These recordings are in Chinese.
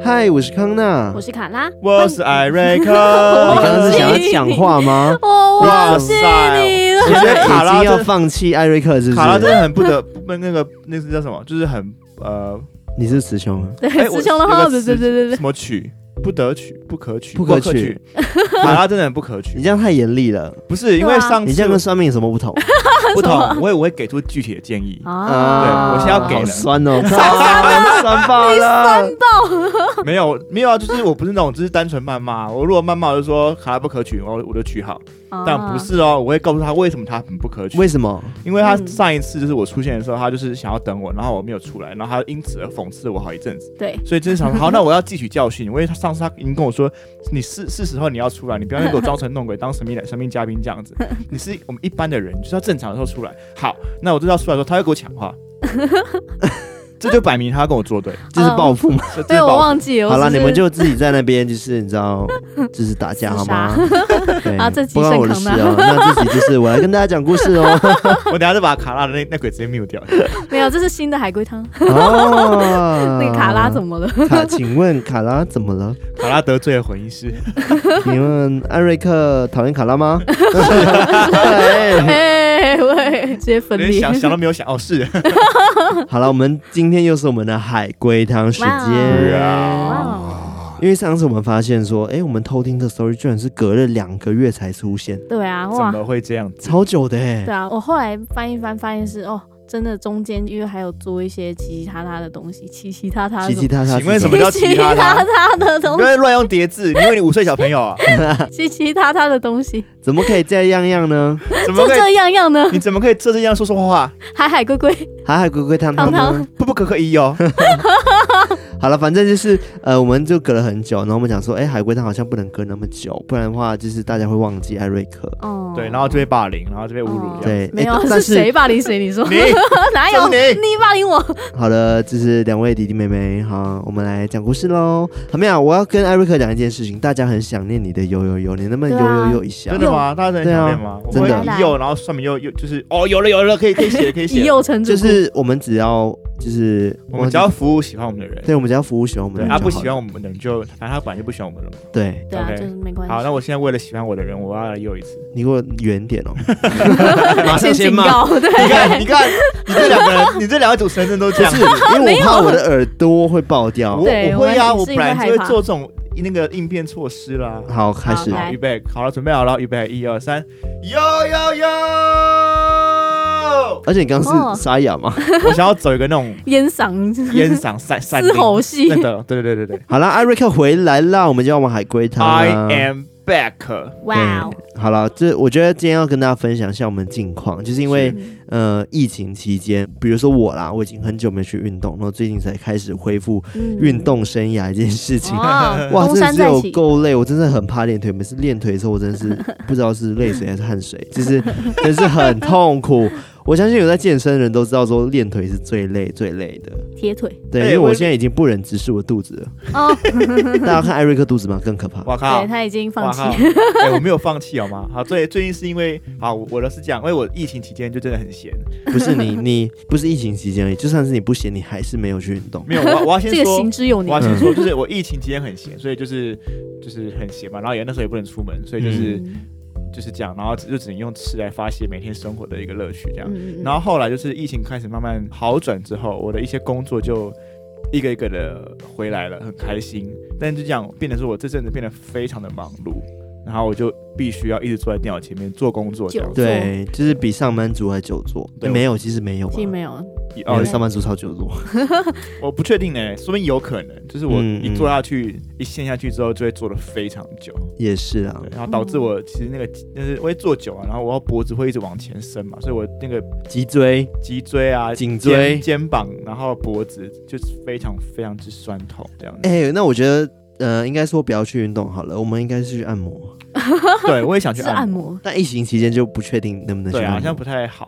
嗨，我是康纳， 我是卡拉， 我是艾瑞克。 你刚刚是想要讲话吗？ 我忘记你了。 我觉得卡拉已经要放弃艾瑞克，是不是？ 卡拉真的很不得那是叫什么？就是很你是词穷了？ 对，词穷的话，对。 什么曲？不得取，不可取， 不可取。 卡拉真的很不可取。 你这样太严厉了。 不是因为上次你这样跟算命有什么不同？ 不同，我会给出具体的建议。对，我现在要给了。 好酸哦，酸爆了， 你酸爆。 没有啊，就是我不是那种，只是单纯谩骂。我如果谩骂，我就说卡拉不可取，我就取好。但不是哦，我会告诉他为什么他很不可取。 为什么？ 因为他上一次就是我出现的时候，他就是想要等我，然后我没有出来，然后他因此而讽刺我好一阵子。 对， 所以真的想说，好，那我要汲取教训。因为上次他已经跟我说，你是时候你要出来，你不要给我装神弄鬼，当神秘嘉宾这样子。你是我们一般的人，就是要正常的时候出来。好，那我就要出来的时候，他会给我抢话。这就摆明他跟我作对， 这是报复吗？ 对，我忘记了。 好了，你们就自己在那边，就是你知道，就是打架好吗？对啊，这集不关我的事哦。那这集就是我来跟大家讲故事哦。 我等下就把卡拉的那鬼直接 mute 掉。 没有，这是新的海龟汤。 哦， 那个卡拉怎么了？ 请问卡拉怎么了？ 卡拉得罪了混音师。 请问艾瑞克讨厌卡拉吗？ 喂，直接分裂。 想都没有想，哦，是。 好了，我们今天又是我们的海龟汤时间。因为上次我们发现说，我们偷听的 story 居然是隔了2个月才出现。 对啊，哇， 怎么会这样子？ 超久的对啊，我后来翻一翻，发现是真的中间因为还有做一些其他的东西，其他的。 请问什么叫其他的东西？ 不要乱用叠字，你以为你5岁小朋友啊？ 其他的东西， 怎么可以这样呢？ 怎么可以这样呢？ 你怎么可以这样说话？ 海龟龟， 海龟龟汤汤， 不可以哦。 好了，反正就是我们就隔了很久，然后我们讲说，海龟汤好像不能隔那么久，不然的话就是大家会忘记艾瑞克。 对，然后就被霸凌，然后就被侮辱。 对， 没有，是谁霸凌谁？你说你哪有？你霸凌我？ 好了，这是2位弟弟妹妹，好，我们来讲故事喽。好没有？我要跟艾瑞克讲一件事情，大家很想念你的有，你能不能有一下？ 真的吗？大家很想念吗？ 真的。 有，然后上面又就是有了，可以写。 一柚成主， 就是我们只要。就是我们只要服务喜欢我们的人， 对，我们只要服务喜欢我们的人， 他不喜欢我们的人就，反正他本来就不喜欢我们了嘛。 对啊，就是没关系。 好，那我现在为了喜欢我的人，我要来又一次。 你给我远点哦， 马上先骂。对， 你看，你这两位主持人真都这样子， 因为我怕我的耳朵会爆掉。 我会啊，我本来就会做这种那个应变措施啦。 好，开始， 预备，好了，准备好了，预备，1、2、3，哟！ 而且你刚刚是沙哑吗？ 我想要走一个那种烟嗓嘶吼戏。 对。 好了，艾瑞克回来了，我们就要玩海龟汤。 I am back。 哇， 好了，我觉得今天要跟大家分享一下我们的近况，就是因为疫情期间，比如说我啦，我已经很久没去运动，然后最近才开始恢复运动生涯这件事情。哇，真的是有够累，我真的很怕练腿，每次练腿的时候，我真的是不知道是泪水还是汗水，就是真是很痛苦。我相信有在健身的人都知道，说练腿是最累的。 贴腿。 对，因为我现在已经不忍直视我肚子了。大家看艾瑞克肚子吗？更可怕。 我靠， 对，他已经放弃。 我没有放弃好吗？好，最近是因为我的是这样，因为我疫情期间就真的很闲。 不是你不是疫情期间而已，就算是你不闲，你还是没有去运动。 没有，我要先说， 这个行之有年。 我要先说，就是我疫情期间很闲，所以就是很闲嘛，然后那时候也不能出门，所以就是这样，然后就只能用吃来发泄每天生活的一个乐趣，这样。然后后来就是疫情开始慢慢好转之后，我的一些工作就一个一个的回来了，很开心。但就这样变得说，我这阵子变得非常的忙碌，然后我就必须要一直坐在电脑前面做工作，这样。 对，就是比上班族还久坐。没有，其实没有，上班族超久坐。 我不确定呢，说不定有可能，就是我一坐下去，一陷下去之后，就会坐得非常久。 也是啊， 然后导致我其实就是我会坐久啊，然后我脖子会一直往前伸嘛，所以我那个脊椎啊、 颈椎、 肩膀，然后脖子就是非常非常之酸痛这样子。那我觉得应该说不要去运动好了，我们应该是去按摩。 对，我也想去按摩， 但疫情期间就不确定能不能去按摩。 对啊，好像不太好了。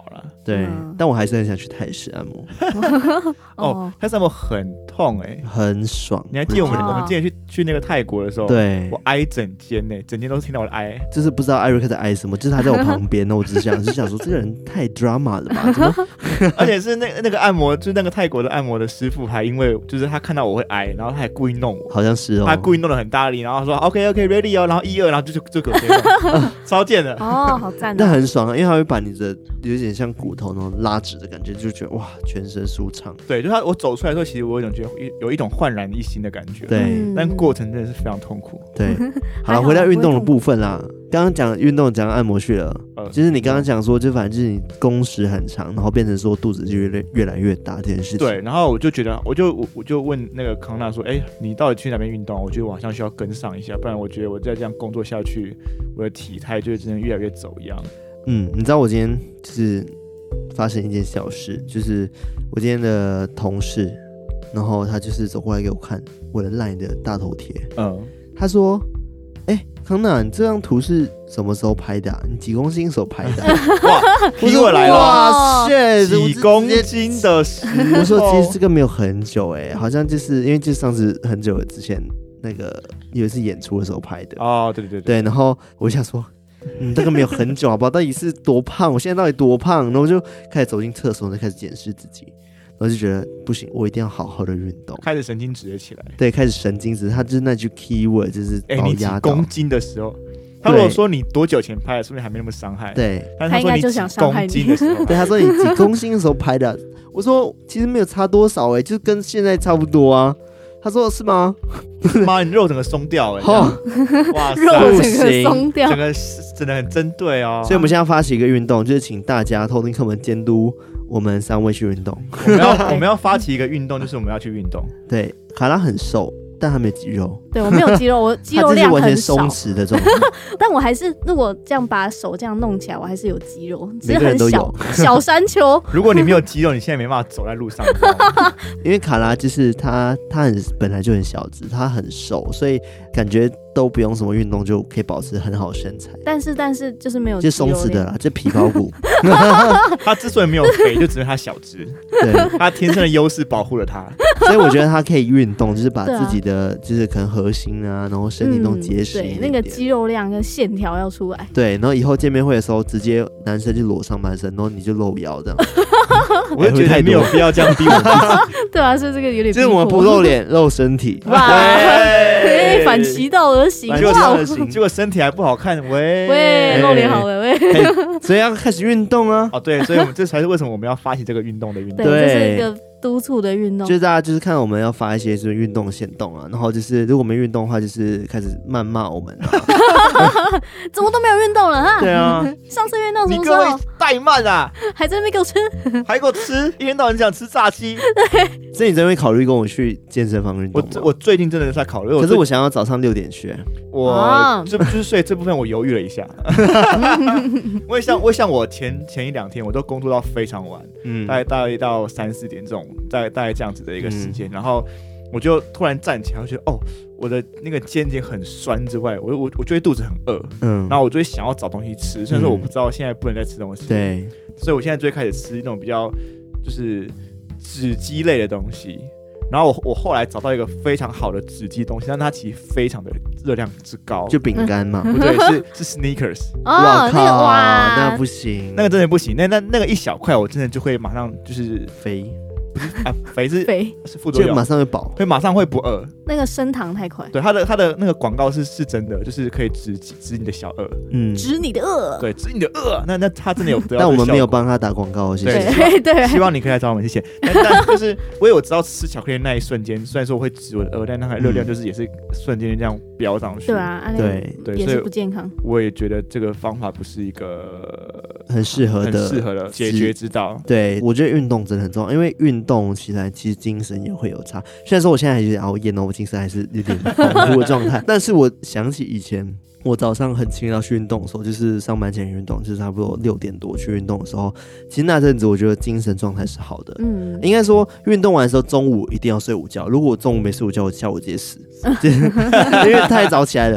对，但我还是很想去泰式按摩。 泰式按摩很痛很爽。 你还记得我们之前去那个泰国的时候， 对， 我挨整间整间都是听到我的挨， 就是不知道艾瑞克在挨什么，就是他在我旁边，我只想说这个人太 drama 了吧？怎么？ 而且是那个按摩，就是那个泰国的按摩的师傅，还因为就是他看到我会挨，然后他还故意弄我， 好像是他故意弄得很大力，然后说 OK ready 哦，然后1、2，然后就给我接弄，超贱的好赞但很爽啊，因为他会把你的有点像骨头那种拉直的感觉，就觉得哇，全身舒畅。 对，就我走出来的时候，其实我有一种焕然一新的感觉。 对， 但过程真的是非常痛苦。 对，好了，回到运动的部分啦。刚刚讲运动，讲按摩去了。就是你刚刚讲说，就反正就是你工时很长，然后变成说肚子就越来越大这件事情。 对，然后我就觉得，我就问那个康纳说，你到底去哪边运动？我觉得我好像需要跟上一下，不然我觉得我再这样工作下去，我的体态就真的越来越走样。 你知道我今天就是发生一件小事，就是我今天的同事，然后他就是走过来给我看我的 LINE 的大头贴，他说：“康纳，你这张图是什么时候拍的？你几公斤时候拍的？” 哇，批我来了！ 哇塞， 几公斤的时候？ 我说其实这个没有很久好像就是因为就上次很久之前那个有一次演出的时候拍的。对，然后我想说。这个没有很久好不好？到底是多胖？我现在到底多胖？然后我就开始走进厕所，就开始检视自己，然后就觉得不行，我一定要好好的运动。 开始神经质了起来。 对，开始神经质。他就是那句 keyword， 就是把我压到。 你几公斤的时候，他如果说你多久前拍的，说明还没那么伤害。 对， 但他说你几公斤的时候， 对，他说你几公斤的时候拍的。我说其实没有差多少就是跟现在差不多啊。他说是吗？ 妈，你肉整个松掉哇塞， 肉整个松掉， 整个真的很针对哦。 所以我们现在要发起一个运动，就是请大家偷听课们监督我们3位去运动。 我们要发起一个运动，就是我们要去运动。 对，卡拉很瘦，但他没有肌肉。 对，我没有肌肉，我肌肉量很少， 他就是完全松弛的状态。 但我还是，如果这样把手这样弄起来，我还是有肌肉，只是很小山丘。 如果你没有肌肉，你现在没办法走在路上。 因为卡拉就是他本来就很小只，他很瘦，所以感觉都不用什么运动就可以保持很好的身材。 但是就是没有就松弛的啦，就皮包骨。 他之所以没有肥，就只是他小只。 对， 他天生的优势保护了他。 所以我觉得他可以运动，就是把自己的就是可能核心啊，然后身体弄结实一点对，那个肌肉量跟线条要出来。 对，然后以后见面会的时候，直接男生就裸上半身，然后你就露腰这样。 我就觉得没有必要这样逼我自己。 对啊，是这个有点。 就是我们不露脸，露身体。 哇，反其道而行。 结果身体还不好看， 喂，露脸好了喂。 所以要开始运动啊！ 对，所以我们这才是为什么我们要发起这个运动的运动。 对，这是一个督促的运动。 就是大家就是看我们要发一些就是运动限动啊，然后就是如果没运动的话，就是开始谩骂我们啊。 怎么都没有运动了哈？ 对啊， 上次运动什么时候？你各位怠慢啊！ 还在那边给我吃， 还给我吃，一天到晚想吃炸鸡。 对， 所以你真会考虑跟我去健身房运动吗？ 我最近真的是在考虑， 可是我想要早上6点去。 所以这部分我犹豫了一下。因为像我前1、2天我都工作到非常晚，大概到3、4点这种，大概这样子的一个时间，然后我就突然站起来，我觉得我的那个肩颈很酸之外，我就会肚子很饿，然后我就会想要找东西吃，虽然说我不知道现在不能再吃东西， 对， 所以我现在就会开始吃那种比较就是脂鸡类的东西。然后我后来找到一个非常好的脂鸡东西，但它其实非常的热量之高， 就饼干嘛？ 不对，是 Snickers。 哇靠，那不行， 那个真的不行。那个一小块，我真的就会马上就是肥。 肥是副作用， 就马上会饱， 马上会不饿。 那个升糖太快。 对，它的那个广告是真的，就是可以止你的小饿， 止你的饿。 对，止你的饿。那它真的有得到。 但我们没有帮他打广告，谢谢。 对， 希望你可以来找我们，谢谢。但就是我有知道吃巧克力那一瞬间，虽然说我会止我的饿，但那个热量就是也是瞬间这样飙上去。 对啊， 对， 也是不健康。 我也觉得这个方法不是一个很适合的解决之道。 对，我觉得运动真的很重要，因为运动起来其实精神也会有差。虽然说我现在还有点熬夜呢，我精神还是有点恍惚的状态，但是我想起以前我早上很勤劳去运动的时候，就是上班前运动，就是差不多6点多去运动的时候，其实那阵子我觉得精神状态是好的。应该说运动完的时候中午一定要睡午觉，如果我中午没睡午觉，我下午直接死，因为太早起来了。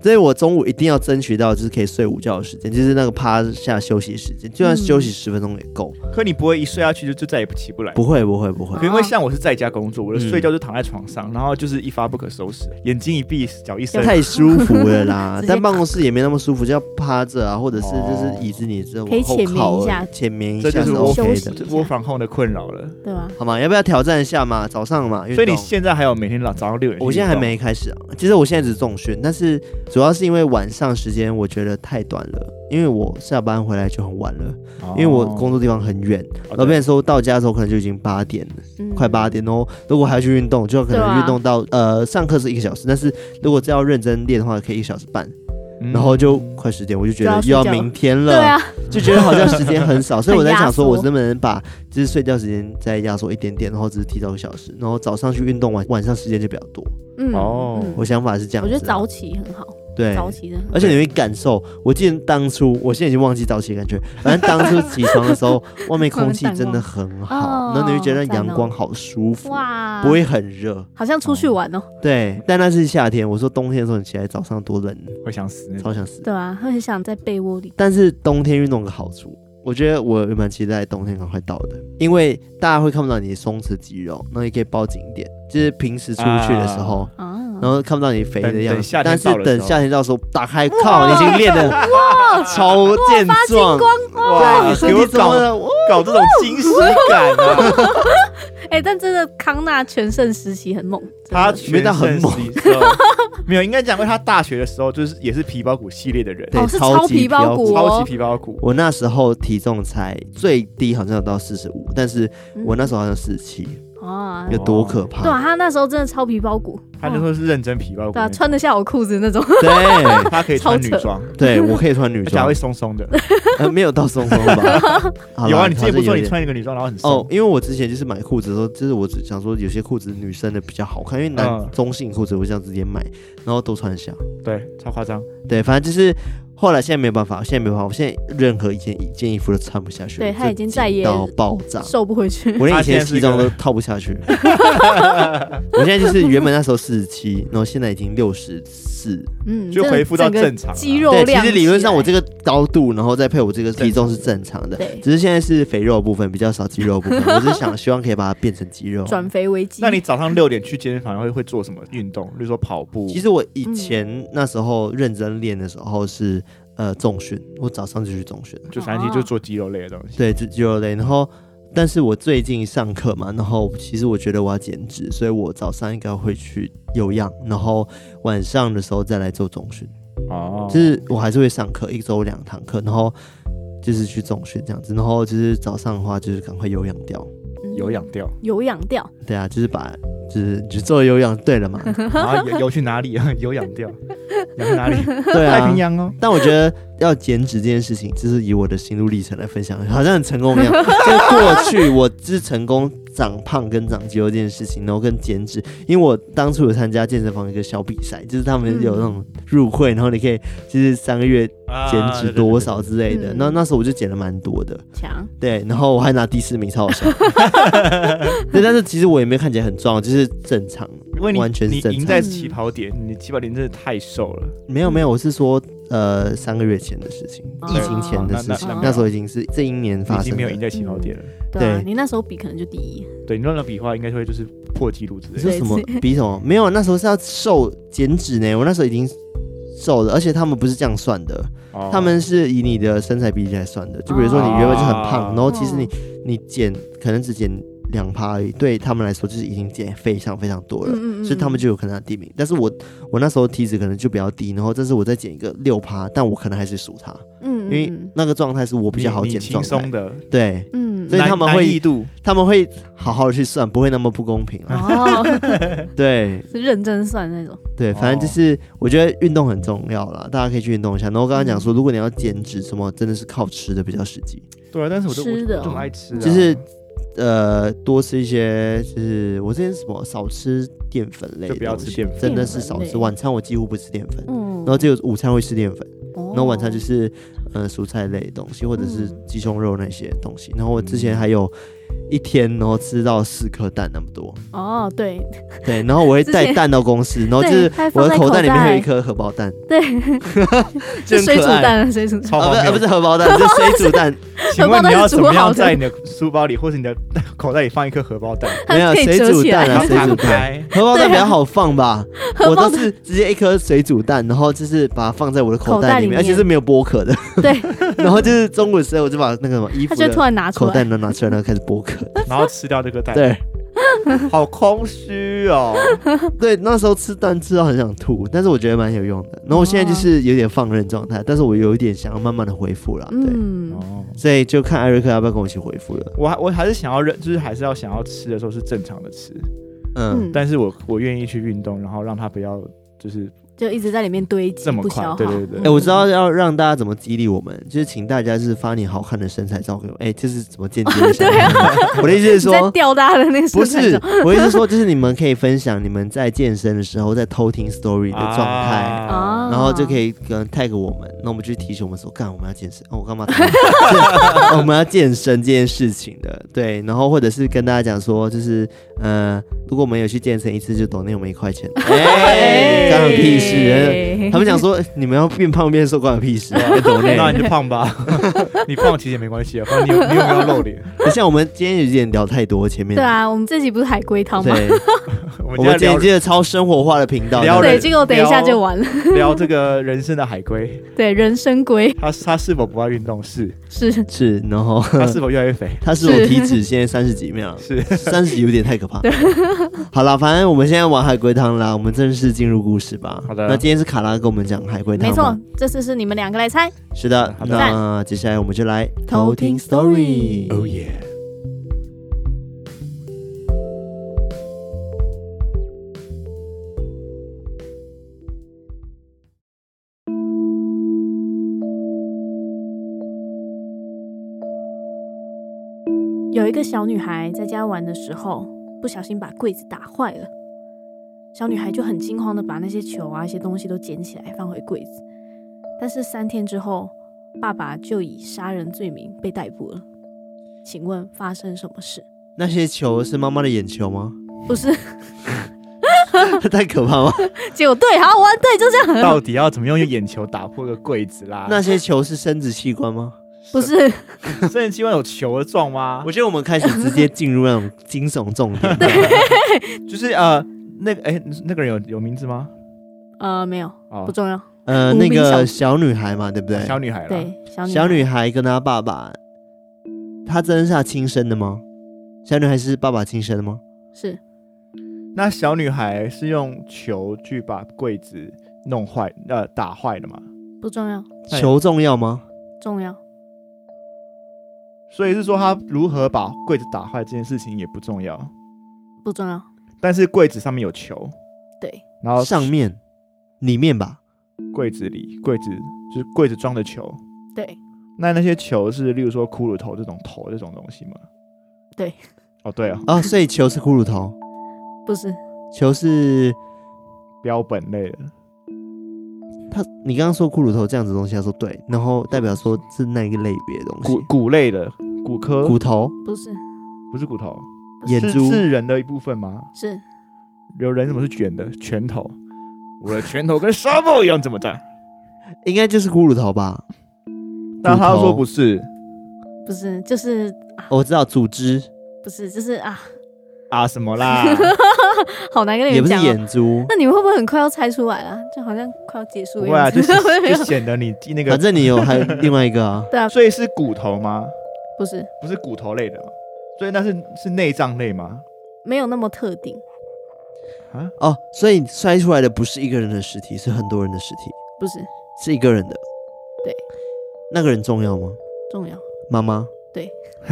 所以我中午一定要争取到就是可以睡午觉的时间，就是那个趴下休息时间，就算休息10分钟也够。 可你不会一睡下去就再也起不来？ 不会。 可因为像我是在家工作，我的睡觉就躺在床上，然后就是一发不可收拾，眼睛一闭，脚一伸， 太舒服了啦。但办公室也没那么舒服，就要趴着啊，或者是就是椅子你这可以浅眠一下， 浅眠一下， 这就是 OK 的。 窝房后的困扰了， 对吧？ 好嘛，要不要挑战一下嘛？早上嘛， 所以你现在还有每天早上6点？ 我现在还没开始啊。其实我现在只是重训，但是主要是因为晚上时间我觉得太短了，因为我下班回来就很晚了，因为我工作地方很远，然后变成说到家的时候可能就已经8点了，快8点哦。如果还要去运动，就可能运动到上课是1个小时，但是如果要认真练的话，可以1小时半。然后就快10点，我就觉得又要明天了， 对啊， 就觉得好像时间很少，所以我在想说，我能不能把就是睡觉时间再压缩一点点，然后只是提早1小时，然后早上去运动，晚上时间就比较多。我想法是这样子。 我觉得早起很好。 对， 早起的， 而且你会感受。我记得当初，我现在已经忘记早起的感觉，反正当初起床的时候，外面空气真的很好，然后你会觉得阳光好舒服，哇，不会很热， 好像出去玩哦。 对，但那是夏天。我说冬天的时候，你起来早上多冷， 会想死， 超想死。 对啊，会很想在被窝里。 但是冬天运动有个好处。我觉得我蛮期待冬天赶快到的，因为大家会看不到你的松弛肌肉，然后也可以包紧一点。就是平时出去的时候，然后看不到你肥的样子，但是等夏天到的时候，打开，靠，你已经练得超健壮， 哇！你身体怎么搞这种惊喜感啊？ 但真的康纳全盛时期很猛， 他全盛时期没有，应该讲过他大学的时候就是也是皮包骨系列的人， 对，是超皮包骨， 超级皮包骨。 我那时候体重才最低好像有到45，但是我那时候好像47。有多可怕？ 对啊，他那时候真的超皮包骨， 他那时候是认真皮包骨， 对啊，穿得下我裤子那种。 对， 他可以穿女装， 对我可以穿女装， 还会松松的， 没有到松松吧？ 有啊，你之前不说你穿一个女装然后很松？ 哦，因为我之前就是买裤子的时候，就是我只想说有些裤子女生的比较好看，因为中性裤子我这样直接买，然后都穿得下。 对，超夸张。 对，反正就是。后来现在没有办法，我现在任何一件衣服都穿不下去， 对他已经再也到爆炸， 瘦不回去。 我连以前西装都套不下去。我现在就是原本那时候47，然后现在已经64， 就恢复到正常。 肌肉量， 对，其实理论上我这个高度，然后再配我这个体重是正常的，只是现在是肥肉的部分比较少肌肉的部分。我只是希望可以把它变成肌肉， 转肥为肌。 那你早上6点去健身房会做什么运动？比如说跑步。 其实我以前那时候认真练的时候是。重训，我早上就去重训， 就反正就做肌肉类的东西。 对，就肌肉类。然后，但是我最近上课嘛，然后其实我觉得我要减脂，所以我早上应该会去有氧，然后晚上的时候再来做重训。就是我还是会上课，1周2堂课，然后就是去重训这样子，然后就是早上的话就是赶快有氧掉。 有氧掉， 有氧掉， 对啊，就是把就是做有氧，对了嘛。 然后游去哪里啊？有氧掉，游去哪里？ 对啊， 太平洋哦。 但我觉得要减脂这件事情，就是以我的心路历程来分享，好像很成功一样。就过去我是成功长胖跟长肌肉这件事情，然后跟减脂，因为我当初有参加健身房一个小比赛，就是他们有那种入会，然后你可以就是3个月减脂多少之类的。那时候我就减了蛮多的， 强。 对，然后我还拿第4名，超好笑。对，但是其实我也没有看起来很壮，就是正常，完全是正常。 你赢在起跑点，你起跑点真的太瘦了。 没有，我是说3个月前的事情，疫情前的事情，那时候已经是这一年发生的， 已经没有赢在起跑点了。 对，你那时候比可能就第1。 对，你那比的话，应该会就是破纪录之类的。 你说什么比什么？没有，那时候是要瘦减脂呢。我那时候已经瘦了，而且他们不是这样算的，他们是以你的身材比例来算的。就比如说你原本就很胖，然后其实你减可能只减2%而已，对他们来说就是已经减非常非常多了，所以他们就有可能第1名。但是我那时候体脂可能就比较低，然后这是我再减一个6%，但我可能还是输他，因为那个状态是我比较好减状态， 轻松的， 对，所以他们会好好的去算，不会那么不公平对， 是认真算那种。 对，反正就是我觉得运动很重要啦，大家可以去运动一下。然后我刚刚讲说，如果你要减脂什么，真的是靠吃的比较实际。 对啊，但是我就爱吃， 就是多吃一些，就是我之前什么少吃淀粉类的东西， 就不要吃淀粉， 真的是少吃。晚餐我几乎不吃淀粉，然后只有午餐会吃淀粉，然后晚餐就是蔬菜类的东西或者是鸡胸肉那些东西。然后我之前还有一天然后吃到4颗蛋那么多。 哦，对， 然后我会带蛋到公司，然后就是我的口袋里面会有一颗荷包蛋。 对，是水煮蛋，水煮蛋，不是荷包蛋，是水煮蛋。 请问你要怎么样在你的书包里或者你的口袋里放一颗荷包蛋？ 没有水煮蛋啊，水煮蛋，荷包蛋比较好放吧？我都是直接一颗水煮蛋，然后就是把它放在我的口袋里面，而且是没有剥壳的。 对， 然后就是中午的时候，我就把那个什么衣服的口袋拿出来，然后开始剥壳， 然后吃掉这个蛋。 对。 好空虚哦。 对，那时候吃蛋吃到很想吐，但是我觉得蛮有用的。然后我现在就是有点放任状态，但是我有一点想要慢慢的恢复啦。对，所以就看艾瑞克要不要跟我一起恢复了。 我还是想要就是还是要想要吃的时候是正常的吃，但是我愿意去运动，然后让他不要就一直在里面堆积， 这么快，对对对。 我知道要让大家怎么激励我们，就是请大家就是发你好看的身材照给我。这是怎么间接的？ 对啊， 我的意思是说， 在吊大家的那个身材照。 不是，我的意思是说，就是你们可以分享你们在健身的时候在偷听 story 的状态，然后就可以tag 我们，那我们就提醒我们说，干我们要健身，我干嘛？我们要健身这件事情的，对，然后或者是跟大家讲说，就是如果我们有去健身一次，就donate我们1块钱，干我屁事。他们讲说你们要变胖变瘦关我屁事， 那你就胖吧。你胖其实也没关系啊，反正你有没有要露脸。 像我们今天有点聊太多，前面对啊，我们这集不是海龟汤吗？ 对，我们今天接着超生活化的频道， 对，结果等一下就完了。 聊这个人生的海龟， 对，人生龟， 他是否不爱运动？是， 然后他是否越来越肥？ 他是否体脂现在30几秒？ 是 30几有点太可怕。好了，反正我们现在玩海龟汤啦，我们正式进入故事吧。 好的， 那今天是卡拉跟我们讲海龟汤， 没错，这次是你们2个来猜。 是的，那接下来我们就来偷听 story。Oh yeah。 有一个小女孩在家玩的时候，不小心把柜子打坏了。小女孩就很惊慌的把那些球啊、一些东西都捡起来放回柜子。但是3天之后，爸爸就以杀人罪名被逮捕了。请问发生什么事？ 那些球是妈妈的眼球吗？ 不是。 太可怕吗？ 结果对，好玩，对，就这样。 到底要怎么用眼球打破个柜子啦？ 那些球是生殖器官吗？ 不是。 生殖器官有球的状吗？ 我觉得我们开始直接进入那种惊悚重点。 对， 就是那个人有名字吗？ 没有，不重要。 那个小女孩嘛，对不对？ 小女孩啦， 对， 小女孩跟她爸爸，她真的是她亲生的吗？小女孩是爸爸亲生的吗？ 是。 那小女孩是用球去把柜子弄坏，打坏的吗？ 不重要。 球重要吗？ 重要。 所以是说她如何把柜子打坏这件事情也不重要。 不重要。 但是柜子上面有球。 对。 然后上面、里面吧。 柜子里，就是柜子装的球。 对。 那些球是例如说骷髅头这种东西吗？ 对。 哦，对啊。 所以球是骷髅头。 不是， 球是标本类的。 你刚刚说骷髅头这样子的东西，他说对，然后代表说是那一个类别的东西。 骨类的，骨科。 骨头？ 不是骨头。 眼珠是人的一部分吗？ 是。 有人怎么是卷的？拳头。我的拳头跟沙漠一样这么大。 应该就是骷髅头吧？ 但他说不是。 不是，就是我知道组织。 不是，就是什么啦？ 好难跟你们讲。 也不是眼珠。 那你们会不会很快要猜出来了？就好像快要结束了。 不会啊，就显得你那个。 反正你有还有另外一个啊。 对啊。 所以是骨头吗？ 不是。 不是骨头类的吗？所以那是内脏类吗？ 没有那么特定。 所以摔出来的不是一个人的尸体，是很多人的尸体。 不是。 是一个人的。 对。 那个人重要吗？ 重要。 妈妈。 对。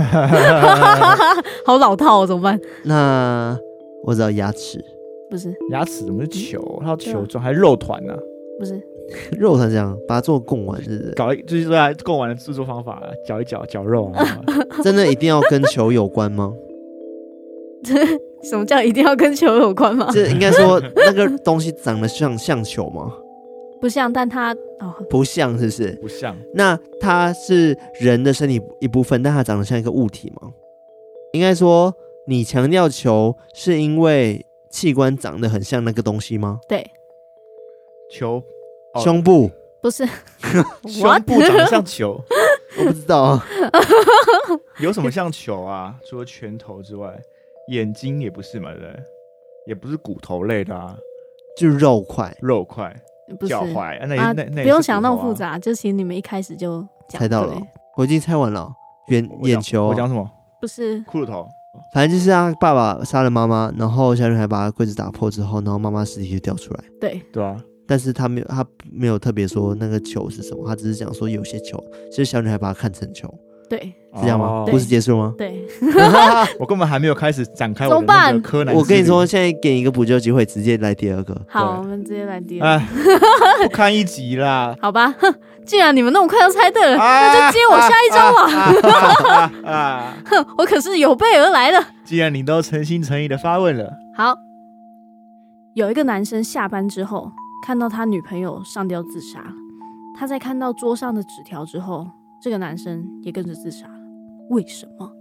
好老套哦，怎么办？ 那我知道牙齿。 不是。 牙齿怎么是球？它球状还是肉团呢？ 不是。 肉团这样把它做贡丸，是不是？ 就是说贡丸的制作方法，搅一搅绞肉啊。 真的一定要跟球有关吗？ 什么叫一定要跟球有关吗？ 这应该说那个东西长得像球吗？ 不像，但它不像，是不是？ 不像。 那它是人的身体一部分，但它长得像一个物体吗？ 应该说你强调球是因为器官长得很像那个东西吗？ 对， 球胸部不是胸部长得像球， 我不知道啊。 有什么像球啊？除了拳头之外，眼睛也不是嘛，对不对？也不是骨头类的啊， 就是肉块， 不是脚踝，那不用想那么复杂，就其实你们一开始就猜到了，我已经猜完了。眼球， 我讲什么？ 不是骷髅头。 反正就是他爸爸杀了妈妈，然后小女孩把柜子打破之后，然后妈妈尸体就掉出来。 对啊， 但是他没有特别说那个球是什么，他只是讲说有些球，就是小女孩把它看成球。 对， 是这样吗？故事结束了吗？ 对， 我根本还没有开始展开我的那个柯南。 我跟你说，现在给你一个补救机会，直接来第二个。 好，我们直接来第二个。 不堪一击啦！ 好吧，既然你们那么快就猜对了，那就接我下一招嘛！我可是有备而来的。 既然你都诚心诚意的发问了， 好，有一个男生下班之后看到他女朋友上吊自杀，他在看到桌上的纸条之后，这个男生也跟着自杀了。为什么？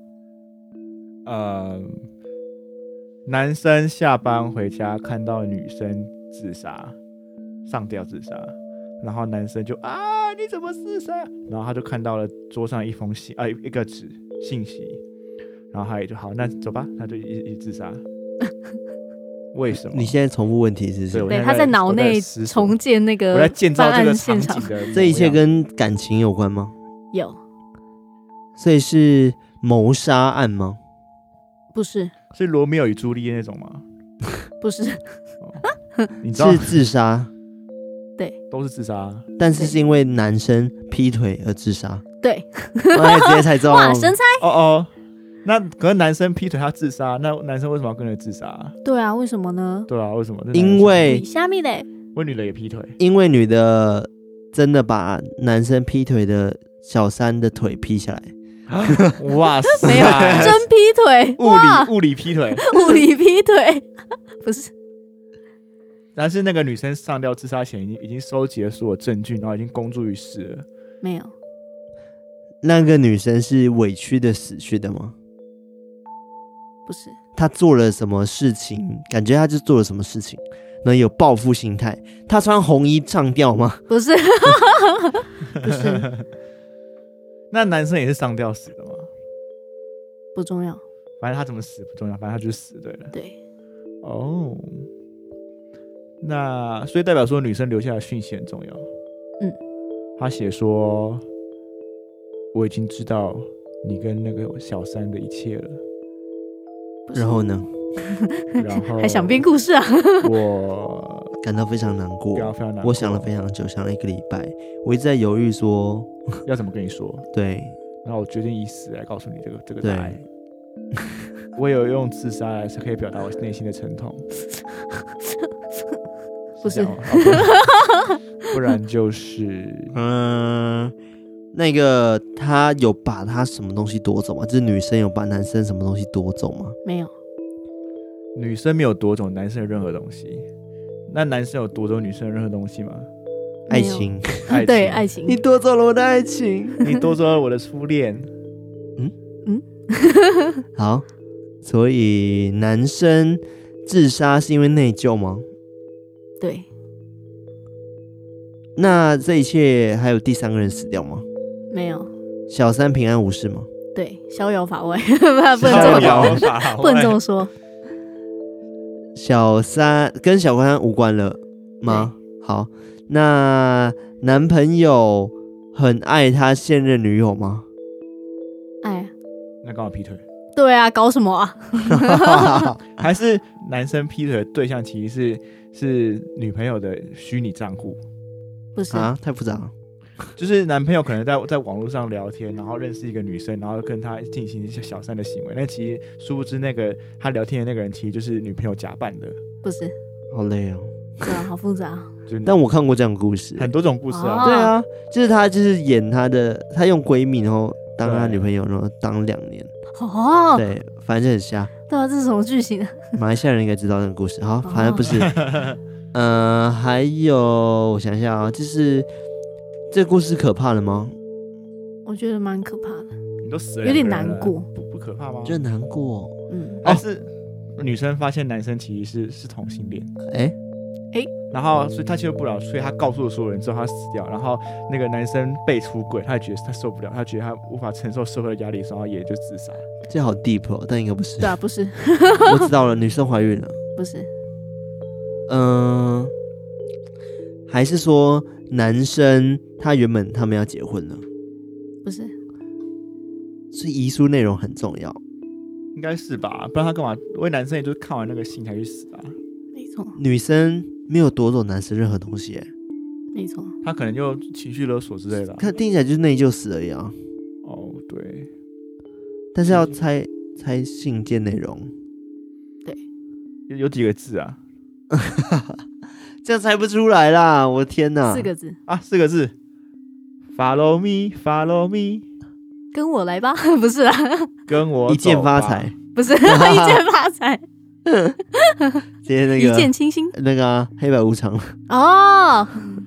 男生下班回家看到女生自杀，上吊自杀，然后男生就你怎么自杀？然后他就看到了桌上一封信一个信息，然后他也就好，那走吧，他就一自杀。为什么？ 你现在重复问题是不是？ 对，他在脑内重建那个犯案现场。 这一切跟感情有关吗？ 有。 所以是谋杀案吗？ 不是。 是罗密欧与朱丽叶那种吗？ 不是。 你知道是自杀。 对， 都是自杀， 但是是因为男生劈腿而自杀。 对， 直接猜中。 哇，神猜！ 那可是男生劈腿他自杀，那男生为什么要跟着自杀？ 对啊，为什么呢？ 对啊，为什么？ 因为虾米嘞？ 为女的也劈腿， 因为女的真的把男生劈腿的小三的腿劈下来。 哇塞， 没有真劈腿， 物理劈腿， 物理劈腿，不是。 但是那个女生上吊自杀前已经收集了所有证据，然后已经公诸于世了。 没有。 那个女生是委屈的死去的吗？ 不是。 她做了什么事情？感觉她就做了什么事情，那有报复心态。她穿红衣上吊吗？ 不是，不是。 那男生也是上吊死的吗？ 不重要。 反正他怎么死不重要，反正他就是死对了。 对。 那所以代表说女生留下的讯息很重要。他写说我已经知道你跟那个小三的一切了。 然后呢？ 然后还想编故事啊？ 我感到非常难过， 非常难过。 我想了非常久，想了1个礼拜，我一直在犹豫说要怎么跟你说。 对， 然后我决定以死来告诉你这个答案。我有用自杀来是可以表达我内心的沉痛。 不是， 不然就是那个他有把他什么东西夺走吗？就是女生有把男生什么东西夺走吗？ 没有。 女生没有夺走男生的任何东西。那男生有夺走女生的任何东西吗？ 爱情。 对，爱情。 你夺走了我的爱情， 你夺走了我的初恋。 好，所以男生自杀是因为内疚吗？ 对。 那这一切还有第3个人死掉吗？ 没有。 小三平安无事吗？ 对，逍遥法外。不能这么说。 小三跟小三无关了吗？好，那男朋友很爱他现任女友吗？ 爱。 那干嘛劈腿？ 对啊，搞什么啊？ 还是男生劈腿的对象其实是女朋友的虚拟账户？ 不是啊，太复杂了。 就是男朋友可能在网络上聊天，然后认识一个女生，然后跟她进行一些小三的行为。那其实殊不知那个他聊天的那个人其实就是女朋友假扮的。 不是。 好累哦。 对啊，好复杂。 但我看过这样的故事， 很多种故事啊。 对啊，就是他就是演他用闺蜜，然后当他女朋友，然后当2年。对，反正就很瞎。 对啊，这是什么剧情？ 马来西亚人应该知道那个故事。好，反正不是。还有我想想啊，就是这个故事可怕了吗？ 我觉得蛮可怕的。 你都死了， 有点难过。 不可怕吗？ 就难过。 但是女生发现男生其实是同性恋，然后所以他接受不了，所以他告诉了所有人之后他死掉，然后那个男生被出轨，他也觉得他受不了，他觉得他无法承受社会的压力，然后也就自杀。 这好 deep 哦，但应该不是。 对啊，不是。 我知道了，女生怀孕了。 不是。 还是说男生他原本他们要结婚了？ 不是。 所以遗书内容很重要。 应该是吧，不然他干嘛？因为男生也就是看完那个信才去死啊。 没错。 女生没有夺走男生任何东西， 没错。 他可能就情绪勒索之类的。 看听起来就是内疚死而已啊。 哦，对。 但是要猜信件内容。 对。 有几个字啊？ 这样猜不出来啦！我天哪 ！4个字啊，4个字。Follow me, follow me。 跟我来吧，不是啦， 跟我一键发财， 不是一键发财， 今天那个一键清新， 那个黑白无常哦，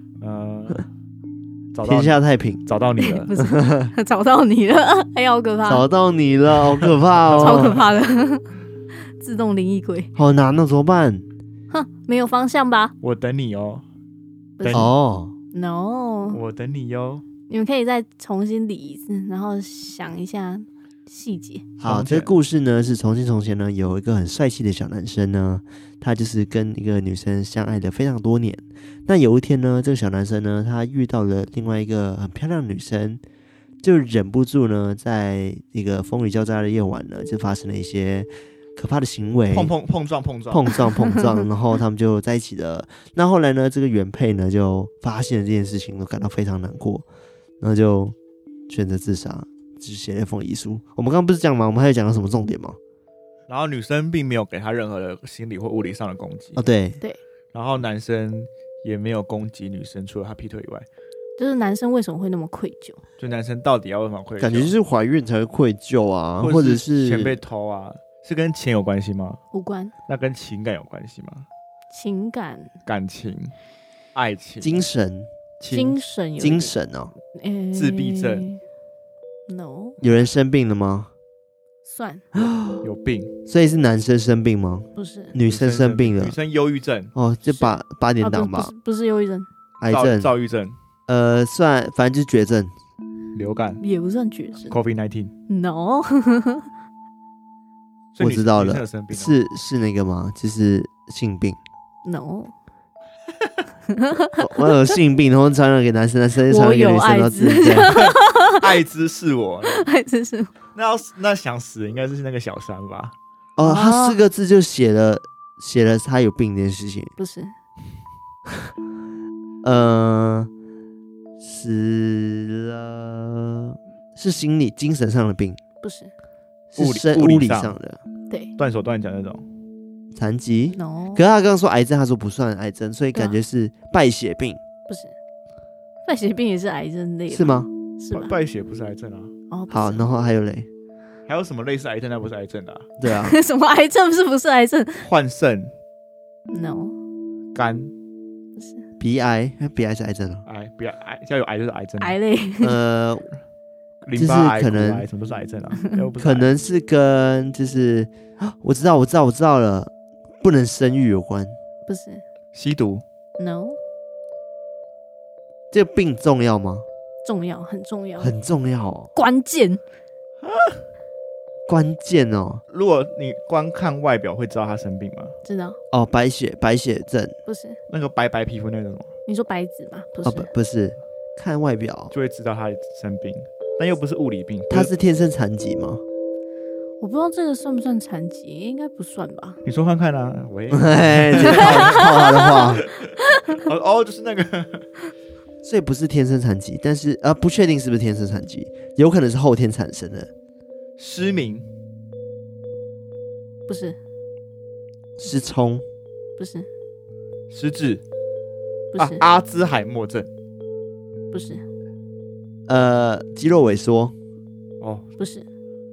天下太平， 找到你了， 不是找到你了，哎呀，好可怕， 找到你了，好可怕哦， 超可怕的，自动灵异鬼， 好难哦，怎么办？ 哼，没有方向吧？ 我等你哦， 哦 ，no， 我等你哟。 你们可以再重新理一次，然后想一下细节。 好，这个故事呢是从前呢有一个很帅气的小男生呢，他就是跟一个女生相爱了非常多年。那有一天呢，这个小男生呢，他遇到了另外一个很漂亮的女生，就忍不住呢，在一个风雨交加的夜晚呢，就发生了一些可怕的行为， 碰撞， 然后他们就在一起了。那后来呢，这个原配呢就发现了这件事情，都感到非常难过。然后就选择自杀，只写了一封遗书。我们刚刚不是讲吗？我们还有讲到什么重点吗？ 然后女生并没有给他任何的心理或物理上的攻击。 哦，对。 然后男生也没有攻击女生，除了他劈腿以外。 就是男生为什么会那么愧疚？ 就男生到底要为什么愧疚？ 感觉就是怀孕才会愧疚啊，或者是钱被偷啊，是跟钱有关系吗？ 无关。 那跟情感有关系吗？ 情感、 感情、爱情、 精神哦。 自闭症 ？No。 有人生病了吗？ 算。 有病。 所以是男生生病吗？ 不是。 女生生病了。 女生忧郁症。 哦，就8点档吧。 不是忧郁症。 癌症。 躁郁症。 算，反正就是绝症。 流感。 也不算绝症。 COVID-19。 No。 我知道了，是那个吗？就是性病。 No。 我有性病，然后传染给男生，男生传染给女生，都自己。 艾滋是我， 艾滋是我。 那想死的应该是那个小三吧？ 哦，他4个字就写了他有病这件事情。 不是。 死了是心理精神上的病， 不是。 是物理上的， 对， 断手断脚那种。 残疾 ？No。 可是他刚刚说癌症，他说不算癌症，所以感觉是败血病。 不是，败血病也是癌症类的。 是吗？ 是吗？ 败血不是癌症啊。 哦， 好，然后还有嘞， 还有什么类似癌症但不是癌症的？ 对啊。 什么癌症不是癌症？ 换肾 ？No。 肝？ 不是。 鼻癌？鼻癌是癌症哦。 鼻癌，只要有癌就是癌症。 癌类。 淋巴癌、 可能骨癌什么都是癌症啊。 可能是跟就是我知道了，不能生育有关。 不是。 吸毒 ？No。 这个病重要吗？ 重要，很重要， 很重要哦。 关键哦。 如果你光看外表会知道他生病吗？ 知道。 哦，白血症。 不是。 那个白皮肤那种。 你说白纸吗？不是。 不是，看外表就会知道他生病，但又不是物理病。 他是天生残疾吗？ 我不知道这个算不算残疾，应该不算吧。 你说看看啊，喂， 套他的话。 就是那个。 所以不是天生残疾，但是不确定是不是天生残疾，有可能是后天产生的。 失明？ 不是。 失聪？ 不是。 失智？ 不是。 阿兹海默症？ 不是。 肌肉萎缩？ 哦， 不是。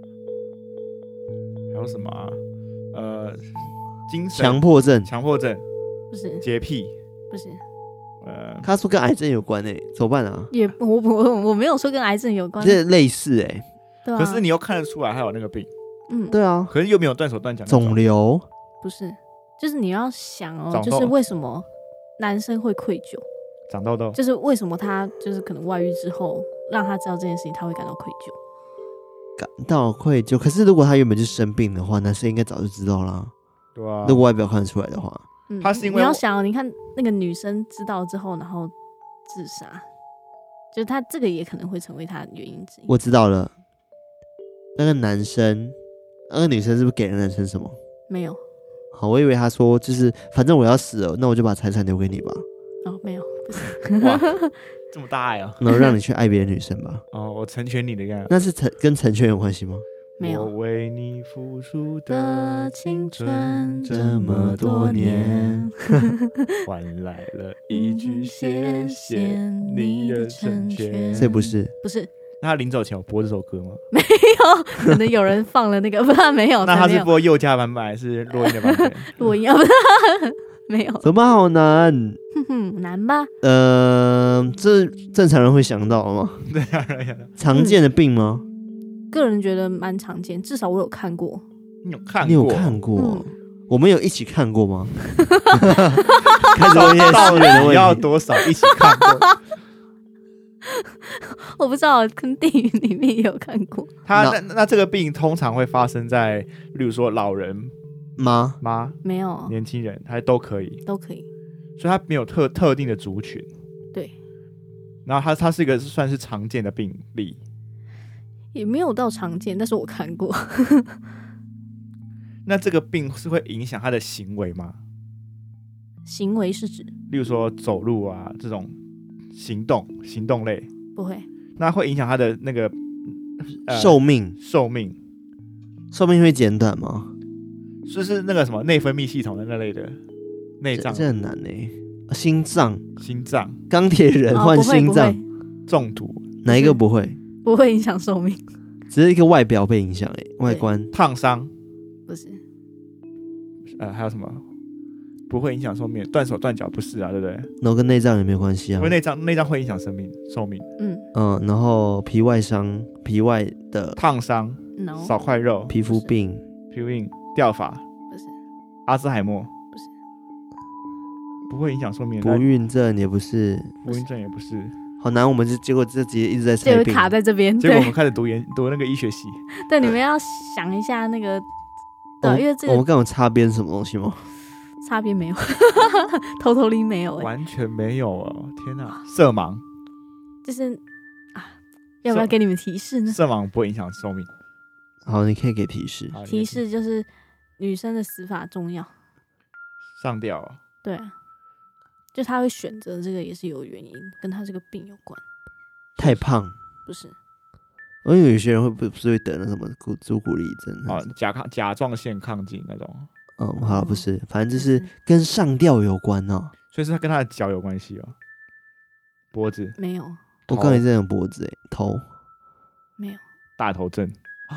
还有什么啊？精神强迫症？ 不是。 洁癖？ 不是。 他说跟癌症有关怎么办啊？ 我没有说跟癌症有关， 这类似对啊。 可是你又看得出来他有那个病。 对啊， 可是又没有断手断脚， 肿瘤不是，就是你要想哦，就是为什么男生会愧疚， 长痘痘， 就是为什么他就是可能外遇之后让他知道这件事情，他会感到愧疚。 感到愧疚，可是如果他原本就生病的话，男生应该早就知道啦。 对啊， 如果外表看得出来的话， 他是因为你要想哦，你看那个女生知道之后，然后自杀，就是他这个也可能会成为他的原因之一。 我知道了，那个女生是不是给了男生什么？ 没有。 好，我以为他说就是反正我要死了，那我就把财产留给你吧。 哦，没有，不是。 哇，这么大爱啊！ 然后让你去爱别的女生吧。 哦，我成全你的样。 那是跟成全有关系吗？ 没有。 我为你付出的青春这么多年， 换来了一句谢谢你的成全。 这不是？ 不是。 那他临走前有播这首歌吗？ 没有，可能有人放了那个，不然没有。 那他是播宥嘉版本还是洛音的版本？ 洛音啊，不是，没有。 怎么好难？ 难吧？ 这正常人会想到吗？ 对啊， 常见的病吗？ 个人觉得蛮常见，至少我有看过。 你有看过？ 你有看过？我们有一起看过吗？开始问一些私人的问题。 要多少一起看过？ 我不知道，跟电影里面也有看过。 那这个病通常会发生在，例如说老人吗？ 没有， 年轻人还都可以，所以它没有特定的族群。 对。 然后它是一个算是常见的病例， 也没有到常见，但是我看过。 那这个病是会影响他的行为吗？ 行为是指， 例如说走路啊这种行动类， 不会。 那会影响他的那个寿命会减短吗？ 就是那个什么内分泌系统的那类的内脏， 这很难欸。心脏，钢铁人换心脏， 中毒， 哪一个不会？ 不会影响寿命， 只是一个外表被影响外观。 烫伤， 不是。 还有什么不会影响寿命？断手断脚不是啊，对不对？ 然后跟内脏也没有关系啊， 因为内脏会影响寿命。 然后皮外伤、皮外的烫伤、少块肉、 皮肤病、 掉发， 不是。 阿兹海默， 不是。 不会影响寿命。 不孕症也不是。 不孕症也不是。 好难，我们结果这集一直在猜病， 就卡在这边。 结果我们开始读那个医学系。 对，你们要想一下那个，对，因为这个我们刚有擦边什么东西吗？ 擦边没有，偷偷拎没有， 完全没有哦！天哪，色盲就是要不要给你们提示呢？ 色盲不会影响寿命。 好，你可以给提示。 提示就是女生的死法重要， 上吊啊。 对啊。就他会选择这个也是有原因，跟他这个病有关。 太胖？ 不是。 因为有些人不是会得那什么朱古力症甲状腺亢进那种。 好了，不是，反正就是跟上吊有关哦。 所以是跟他的脚有关系哦。脖子没有。 我刚才在讲脖子头没有。 大头症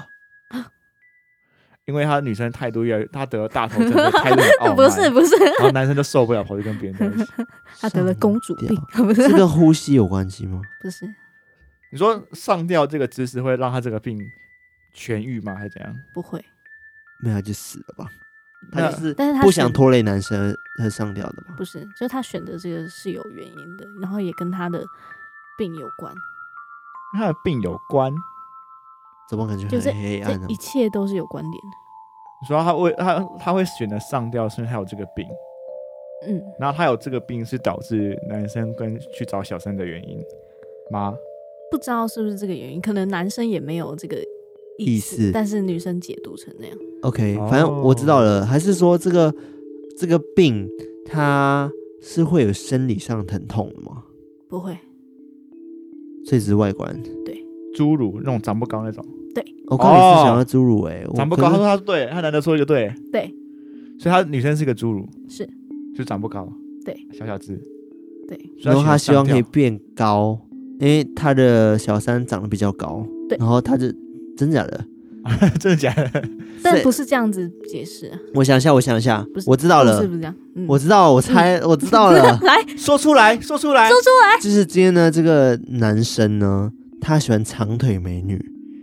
因为他女生态度他得了大头症，态度很傲慢。 不是， 然后男生就受不了，跑去跟别人在一起。 他得了公主病， 是跟呼吸有关系吗？ 不是。 你说上吊这个姿势会让他这个病痊愈吗？还是怎样？ 不会。 没有，他就死了吧？他就是， 但是他不想拖累男生而上吊的吧？ 不是，就是他选择这个是有原因的，然后也跟他的病有关。 跟他的病有关？ 怎么感觉很黑暗呢？ 一切都是有关联的。 你说他会选择上吊，是因为他有这个病。然后他有这个病是导致男生去找小三的原因吗？ 不知道是不是这个原因，可能男生也没有这个意思，但是女生解读成那样。 OK， 反正我知道了。还是说这个病它是会有生理上疼痛的吗？ 不会， 所以只是外观。 对， 侏儒那种长不高那种。 对， 我刚才是想要侏儒长不高。他说他对，他难得说一个对。 对， 所以他女生是个侏儒， 是， 就长不高。 对， 小只。 对， 然后他希望可以变高，因为他的小三长得比较高。 对， 然后他就真的假的？ 真的假的？ 但不是这样子解释。 我想一下，我知道了， 是不是这样？ 我知道，我猜，我知道了。 来， 说出来。 就是今天呢，这个男生呢，他喜欢长腿美女。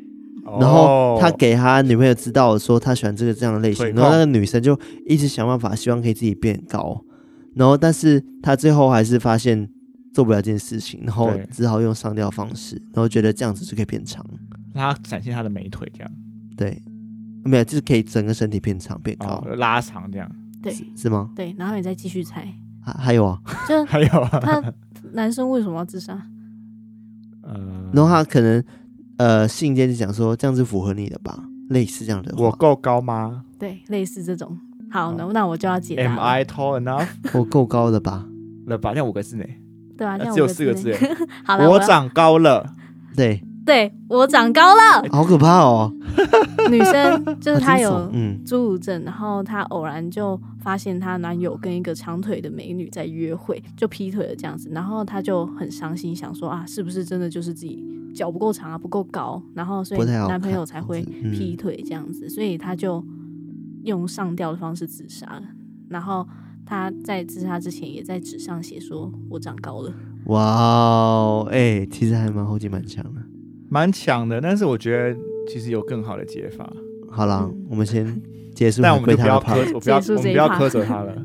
然后他给他女朋友知道说他喜欢这样的类型，然后那个女生就一直想办法希望可以自己变高，然后但是他最后还是发现做不了这件事情，然后只好用上吊的方式，然后觉得这样子就可以变长， 让他展现他的美腿这样。 对，没有，就是可以整个身体变长变高， 拉长这样。 对， 是吗？ 对，然后你再继续猜。 还有啊， 就还有啊， 他男生为什么要自杀？ 然后他可能信件就讲说这样子符合你的吧，类似这样的话。 我够高吗？ 对，类似这种。好，那我就要解答。 Am I tall enough？ 我够高的吧？ 了吧，这样5个字呢？ 对啊， 只有4个字。 好了， 我长高了。 对，我长高了， 好可怕哦！ 女生就是她有侏儒症，然后她偶然就发现她男友跟一个长腿的美女在约会，就劈腿了这样子，然后她就很伤心，想说啊，是不是真的就是自己脚不够长啊，不够高，然后所以男朋友才会劈腿这样子，所以她就用上吊的方式自杀了。然后她在自杀之前也在纸上写说我长高了。 哇哦，其实还后劲蛮强的。 蛮强的，但是我觉得其实有更好的解法。 好了，我们先结束， 但我们就不要我们不要苛责他了。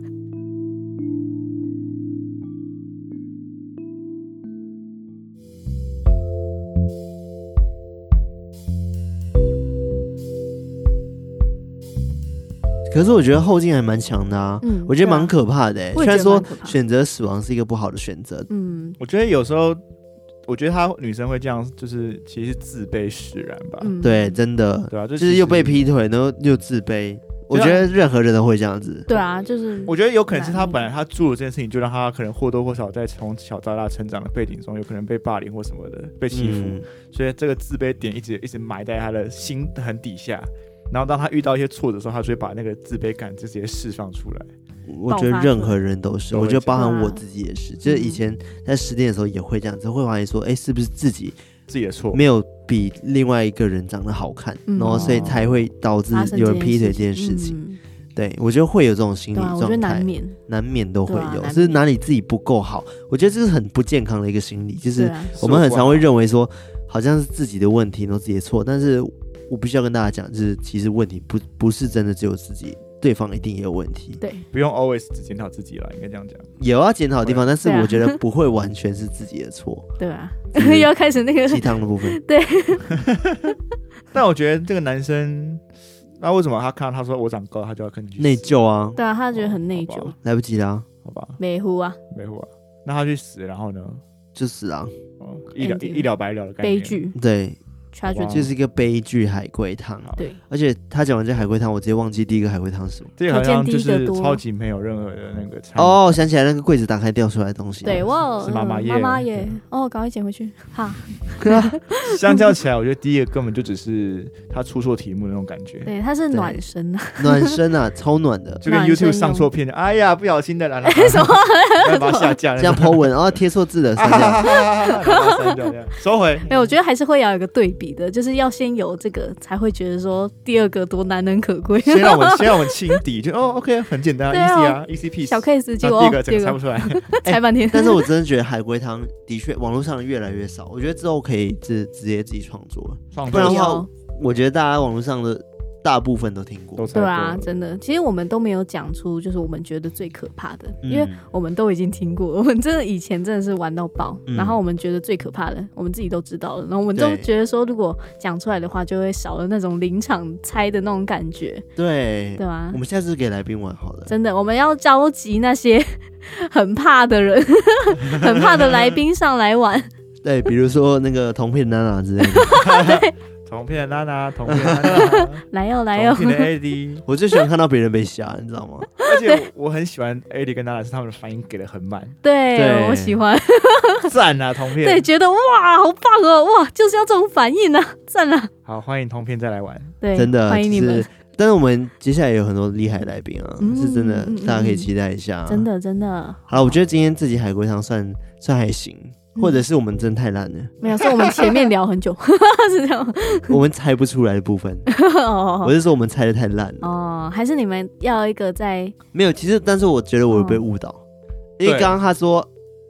可是我觉得后劲还蛮强的啊，我觉得蛮可怕的。虽然说选择死亡是一个不好的选择， 我觉得有时候。我觉得她女生会这样，就是其实是自卑使然吧。 对，真的， 对啊， 就是又被劈腿，然后又自卑。我觉得任何人都会这样子。 对啊，就是我觉得有可能是她本来她做的这件事情，就让她可能或多或少在从小到大成长的背景中，有可能被霸凌或什么的，被欺负，所以这个自卑点一直埋在她的心很底下。然后当她遇到一些挫折的时候，她就会把那个自卑感就直接释放出来。 我觉得任何人都是，我觉得包含我自己也是，就是以前在失恋的时候也会这样子，会怀疑说，是不是自己的错， 没有比另外一个人长得好看，然后所以才会导致有人劈腿这件事情。对，我觉得会有这种心理状态，我觉得难免都会有，就是哪里自己不够好，我觉得这是很不健康的一个心理，就是我们很常会认为说，好像是自己的问题，然后自己的错，但是我必须要跟大家讲，就是其实问题不是真的只有自己。对方一定也有问题， 对， 不用 always 只检讨自己了，应该这样讲。 有要检讨的地方，但是我觉得不会完全是自己的错。 对啊，又要开始那个鸡汤的部分。 对。 但我觉得这个男生，那为什么他看到他说我长高，他就要跟你去内疚啊？ 对啊，他觉得很内疚， 来不及啦， 好吧？ 没呼啊， 那他去死，然后呢？ 就死啊！ 一了百了的概念， 悲剧。 对。就是一个悲剧海龟汤， 对， 而且他讲完这海龟汤，我直接忘记第一个海龟汤是什么。 这个好像就是超级没有任何的那个哦，想起来那个柜子打开掉出来的东西， 对，哇， 是妈妈耶，哦，赶快捡回去，好。 相较起来，我觉得第一个根本就只是他出错题目的那种感觉， 对，他是暖身啊， 暖身啊，超暖的， 就跟 YouTube 上错片，哎呀，不小心的啦， 什么？ 把它下架， 这样 po 文，然后贴错字的，删掉，收回。 我觉得还是会要有一个对比的，就是要先有这个，才会觉得说第二个多难能可贵。 先让我们轻敌，就OK， 很简单 ，easy 啊 ，easy piece， 小 case， 结果第一个整个猜不出来， 猜半天。 但是我真的觉得海龟汤的确网络上越来越少，我觉得之后可以直接自己创作了，不然的话，我觉得大家网络上的大部分都听过， 对啊，真的。其实我们都没有讲出就是我们觉得最可怕的，因为我们都已经听过，我们真的以前真的是玩到爆，然后我们觉得最可怕的，我们自己都知道了，然后我们都觉得说，如果讲出来的话，就会少了那种临场猜的那种感觉， 对吧？ 我们下次给来宾玩好了， 真的，我们要召集那些很怕的人，很怕的来宾上来玩。 对，比如说那个同片娜娜之类的。 对， 同片娜娜，同片娜娜， 来哟来哟。 同片的 AD， 我最喜欢看到别人被吓，你知道吗？ 而且我很喜欢 AD 跟娜娜是他们的反应给的很满。 对，我喜欢。 赞啊，同片。 对，觉得哇，好棒哦，哇，就是要这种反应啊，赞啊。 好，欢迎同片再来玩。 对， 真的欢迎你们。 但是我们接下来有很多厉害的来宾啊，是真的，大家可以期待一下。 真的真的。 好了，我觉得今天这集海龟汤算还行。或者是我们真的太烂了， 没有，是我们前面聊很久，是这样， 我们猜不出来的部分。我是说我们猜的太烂了。 哦，还是你们要一个在没有？其实，但是我觉得我有被误导，因为刚刚他说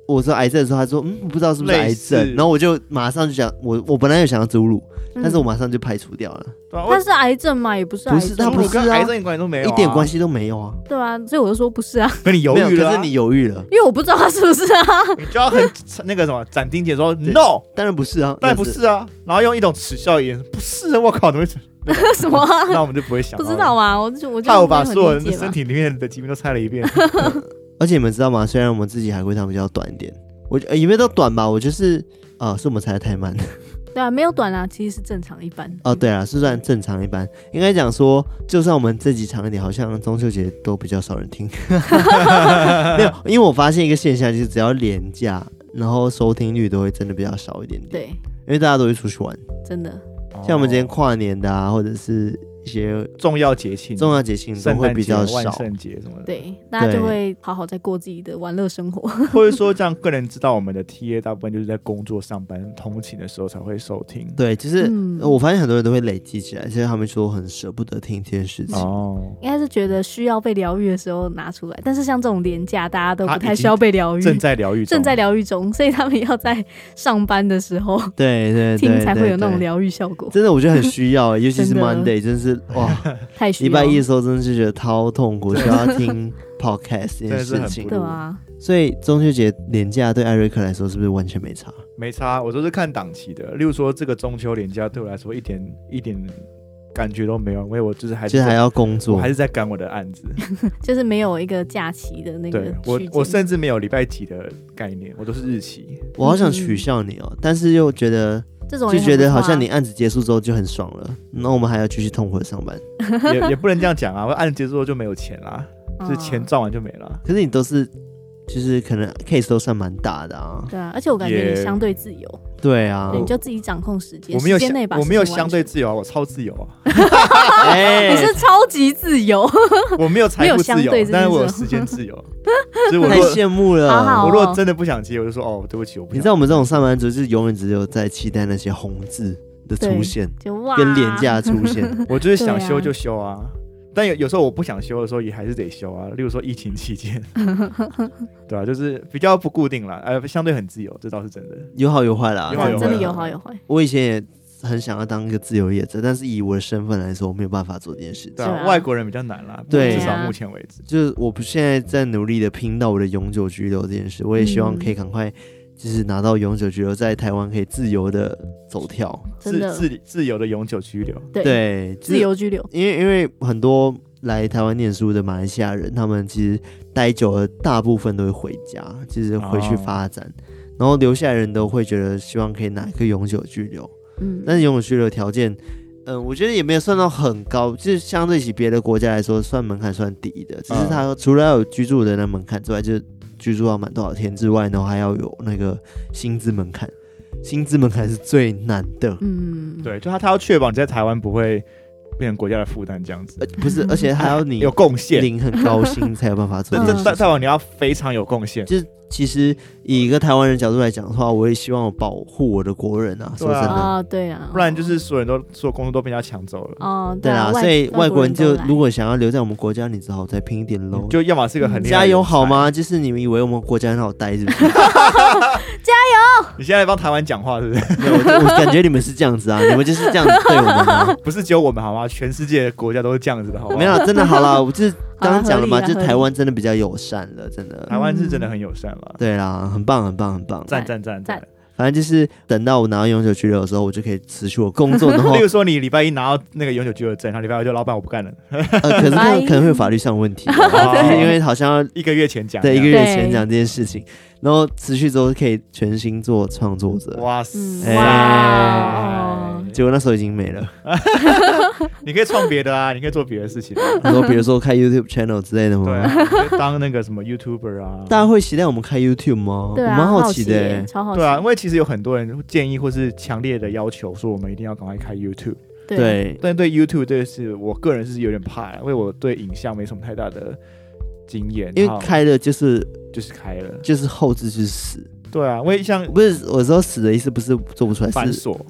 我说癌症的时候，他说我不知道是不是癌症，然后我就马上就想，我本来有想要祖乳，但是我马上就排除掉了。 他是癌症吗？也不是癌症， 他不是跟癌症一点关系都没有， 一点关系都没有啊。 对啊，所以我就说不是啊。 可你犹豫了， 可是你犹豫了， 因为我不知道他是不是啊。 你就要很那个什么斩钉截铁说 no， 当然不是啊， 当然不是啊，然后用一种耻笑的眼神，不是啊，我靠，怎么会什么？ 那我们就不会想， 不知道啊，我害我把所有人的身体里面的疾病都猜了一遍。 而且你们知道吗？虽然我们自己海龟汤比较短一点，也没有到短吧，我就是是我们猜的太慢。 对啊，没有短啊，其实是正常一般。 对啊，是算正常一般。应该讲说，就算我们这集长一点，好像中秋节都比较少人听。没有，因为我发现一个现象，就是只要连假，然后收听率都会真的比较少一点点。 对， 因为大家都会出去玩， 真的。 像我们今天跨年的啊，或者是一些重要节庆都会比较少， 万圣节什么的。 对，大家就会好好在过自己的玩乐生活。 或者说，这样更能知道我们的 TA 大部分就是在工作、上班、通勤的时候才会收听。 对，就是我发现很多人都会累积起来，所以他们说很舍不得听这件事情。 应该是觉得需要被疗愈的时候拿出来，但是像这种连假，大家都不太需要被疗愈， 正在疗愈中，所以他们要在上班的时候对听才会有那种疗愈效果。 真的，我觉得很需要，尤其是 Monday， 真是哇， 太需要。 礼拜一的时候，真的是觉得超痛苦，需要听 podcast 这件事情。 对啊， 所以中秋节连假对艾瑞克来说是不是完全没差？ 没差，我都是看档期的。例如说，这个中秋连假对我来说一点感觉都没有，因为我就是还要工作， 我还是在赶我的案子， 就是没有一个假期的那个。 对，我甚至没有礼拜几的概念，我都是日期。 我好想取笑你哦，但是又觉得。就觉得好像你案子结束之后就很爽了，那我们还要继续痛苦的上班， 也不能这样讲啊！我案子结束之后就没有钱啦，就是钱赚完就没了。 可是你都是，就是可能 case 都算蛮大的啊。 对啊，而且我感觉你相对自由。 对啊， 你就自己掌控时间， 我没有相对自由啊，我超自由啊！ 你是超级自由， 我没有财富自由，但是我有时间自由。 太羡慕了！ 我如果真的不想接，我就说对不起，我不想。 你知道我们这种上班族就是永远只有在期待那些红字的出现，跟廉价出现。 我就是想休就休啊。但有时候我不想休的时候也还是得休啊，例如说疫情期间，对啊，就是比较不固定啦，相对很自由，这倒是真的， 有好有坏啦， 真的有好有坏。 我以前也很想要当一个自由业者，但是以我的身份来说，我没有办法做这件事情。 对啊，外国人比较难啦， 对， 至少目前为止， 就是我现在在努力的拼到我的永久居留这件事，我也希望可以赶快。就是拿到永久居留，在台湾可以自由的走跳， 自由的永久居留， 对， 自由居留。 因为很多来台湾念书的马来西亚人，他们其实待久了，大部分都会回家，就是回去发展，然后留下来人都会觉得希望可以拿一个永久居留，但是永久居留条件，我觉得也没有算到很高，就是相对起别的国家来说，算门槛算低的，只是它除了要有居住的那门槛之外，就是居住要满多少天之外呢，还要有那个薪资门槛，薪资门槛是最难的。 对，就他要确保你在台湾不会变成国家的负担这样子。 不是，而且还要你有贡献， 领很高薪才有办法做。 在台湾你要非常有贡献。 就是其实以一个台湾人角度来讲的话，我也希望我保护我的国人啊。说真的， 对啊， 不然就是所有人都所有工作都被人家抢走了。 对啊，所以外国人就如果想要留在我们国家，你只好再拼一点喽。 就要么是个很厉害的加油好吗？就是你们以为我们国家很好待是不是？加油！ 你现在帮台湾讲话是不是？ 我感觉你们是这样子啊，你们就是这样子对我们吗？ 不是只有我们好吗？全世界的国家都是这样子的好吗？ 没有，真的好了，我就是刚刚讲了嘛，就台湾真的比较友善了，真的。 台湾是真的很友善了。 对啦，很棒，很棒，很棒， 赞！ 反正就是等到我拿到永久居留的时候，我就可以辞去我工作。然后， 例如说你礼拜一拿到那个永久居留证，然后礼拜二就老板我不干了。 可是可能会有法律上的问题，因为好像要 1个月前讲， 对，1个月前讲这件事情，然后辞去之后可以全心做创作者。 哇塞！ 结果那时候已经没了。 你可以创别的啊，你可以做别的事情。 比如说开 YouTube channel 之类的吗？ 对啊，当那个什么 YouTuber 啊。 大家会期待我们开 YouTube 吗？ 对啊， 我蛮好奇的， 超好奇。 对啊，因为其实有很多人建议或是强烈的要求说，我们一定要赶快开 YouTube。 对， 但对 YouTube 这个是我个人是有点怕，因为我对影像没什么太大的经验。 因为开了就是开了， 就是后置就是死。 对啊，因为像不是我说死的意思，不是做不出来， 繁琐。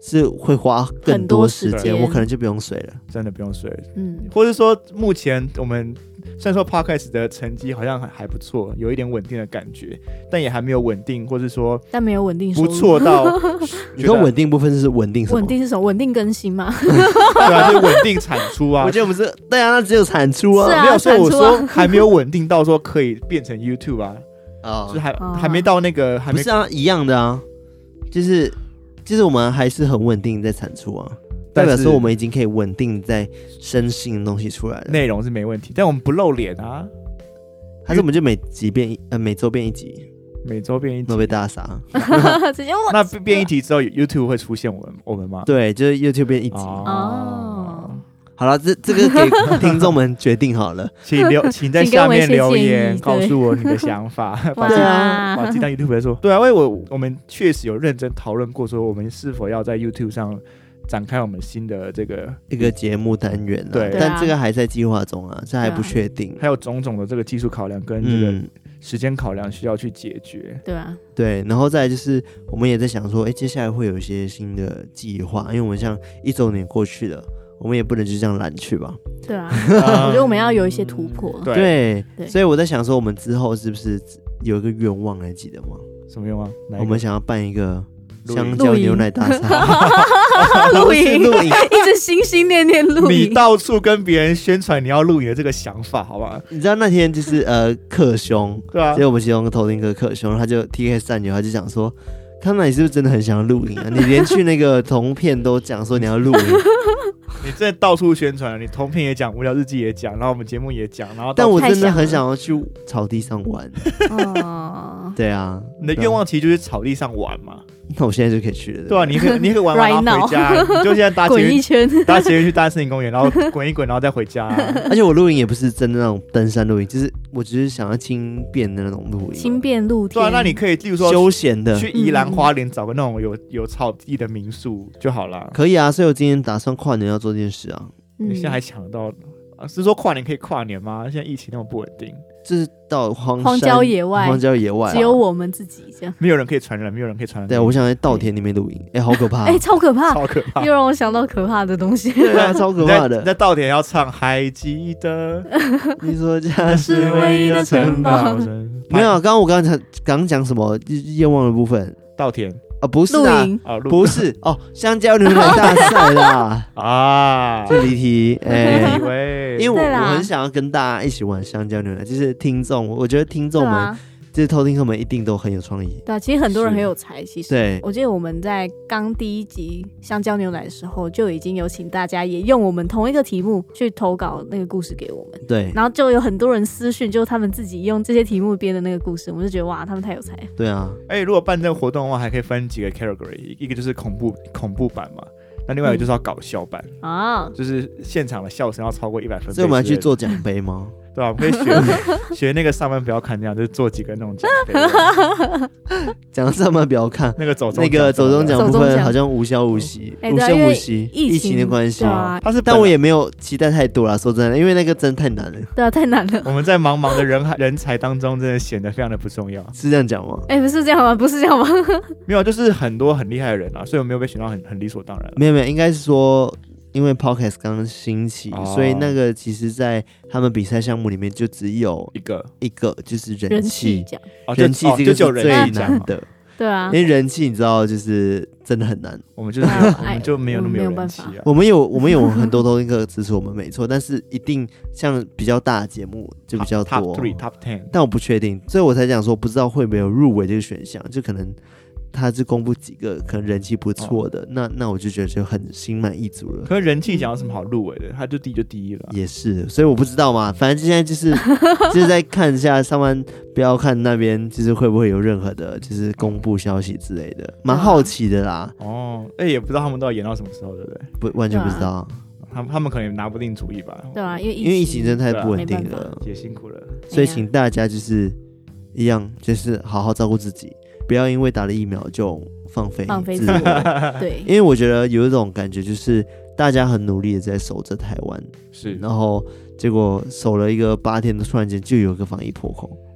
是会花更多时很多时间间，我可能就不用睡了。 真的不用睡了。或者说目前我们虽然说 Podcast 的成绩好像还不错，有一点稳定的感觉，但也还没有稳定，或者说但没有稳定收入， 不错到你说稳定部分是稳定什么？ 稳定是什么？稳定更新吗？ 对啊，就是稳定产出啊。 我觉得我们是对啊，那只有产出啊， 是啊没有，所以我产出啊说还没有稳定到说可以变成 YouTube 啊，就是还没到那个，还没不是啊，一样的啊，就是我们还是很稳定在产出啊，代表说我们已经可以稳定在生新的东西出来了， 内容是没问题，但我们不露脸啊， 还是我们就每周变一集， 每周变一集都被大家杀。 直接我那变一集之后 YouTube 会出现我们吗？ 对，就是 YouTube 变一集。 哦， 好了，这个给听众们决定好了， 请在下面留言请给我们一些建议告诉我你的想法。把自己当 YouTube 来说，对啊，因为我们确实有认真讨论过，说我们是否要在 YouTube 上展开我们新的这个一个节目单元啊， 对但这个还在计划中啊，这还不确定， 还有种种的这个技术考量跟这个时间考量需要去解决。 对啊， 对，然后再来就是我们也在想说，接下来会有一些新的计划，因为我们像1周年过去了，我们也不能就这样懒去吧。 对啊，我觉得我们要有一些突破。 对，所以我在想说，我们之后是不是有一个愿望，还记得吗？ 什么愿望？ 我们想要办一个香蕉牛奶大赛， 露营，一直心念露营。 你到处跟别人宣传你要露营的这个想法，好吧？ 你知道那天就是克兄， 对啊， 所以我们其中头听哥克兄，他就 TK 战友，他就讲说，看到你是不是真的很想要露营啊？你连去那个同片都讲说你要露营。 你真的到处宣传，你同片也讲，无聊日记也讲，然后我们节目也讲，然后但我真的很想要去草地上玩。对啊， 你的愿望其实就是草地上玩嘛。 那我现在就可以去了。 对啊，你可以玩完然后回家，你就现在搭捷运滚一圈， 搭捷运去大森林公园，然后滚一滚，然后再回家。 而且我露营也不是真的那种登山露营，就是我只是想要轻便的那种露营， 轻便露天。 对啊，那你可以，例如说休闲的， 去宜兰花莲找个那种有草地的民宿就好了。 可以啊，所以我今天打算跨年要做这件事啊。 你现在还抢得到？是说跨年可以跨年吗？现在疫情那么不稳定， 就是到荒郊野外，只有我们自己这样， 没有人可以传染，没有人可以传染。 对，我想在稻田里面露营，好可怕， 超可怕， 超可怕， 又让我想到可怕的东西。 对啊，超可怕的。 你在稻田要唱，还记得你说家是唯一的城堡。 没有，刚刚讲什么愿望的部分？ 稻田。 不是啊，不是哦，香蕉牛奶大赛啦啊，这离题，因为我很想要跟大家一起玩香蕉牛奶，就是听众，我觉得听众们。就是偷听客们一定都很有创意。 对啊，其实很多人很有才。其实， 对， 我记得我们在刚第一集香蕉牛奶的时候，就已经有请大家也用我们同一个题目去投稿那个故事给我们。 对， 然后就有很多人私讯，就他们自己用这些题目编的那个故事，我们就觉得哇，他们太有才。 对啊， 如果办这个活动的话，还可以分几个 category， 一个就是恐怖版嘛。那另外一个就是要搞笑版就是现场的笑声要超过100分贝。 所以我们要去做奖杯吗？ 对啊，我们可以学那个上班不要看那样，就是做几个那种奖杯。 讲上班不要看那个走中奖部分好像无消无息，无声无息，疫情的关系。但我也没有期待太多啦，说真的，因为那个真的太难了。 对啊，太难了。 我们在茫茫的人才当中，真的显得非常的不重要。 是这样讲吗？ 不是这样吗？不是这样吗？ 没有，就是很多很厉害的人啊，所以我没有被选到很理所当然。 没有，应该是说。因为 Podcast 刚兴起，所以那个其实在他们比赛项目里面就只有一个就是人气奖，人气这个是最难的。 对啊， 因为人气你知道就是真的很难， 我们就没有那么有人气啊。 我们有很多都那个支持我们没错，但是一定像比较大的节目就比较多 Top 3 Top 10， 但我不确定，所以我才讲说不知道会不会有入围这个选项，就可能。他是公布几个可能人气不错的，那我就觉得就很心满意足了。 可是人气奖有什么好入围的？他就第一了。 也是，所以我不知道嘛。反正现在就是在看一下上班不要看那边，就是会不会有任何的，就是公布消息之类的，蛮好奇的啦。 也不知道他们都要演到什么时候，对不对？ 完全不知道。 他们可能拿不定主意吧。 对啊，因为疫情真的太不稳定了， 也辛苦了。 所以请大家就是一样，就是好好照顾自己。不要因为打了疫苗就放飞自我， 对， 因为我觉得有一种感觉，就是大家很努力的在守着台湾， 是， 然后结果守了一个8天的，突然间就有一个防疫破口，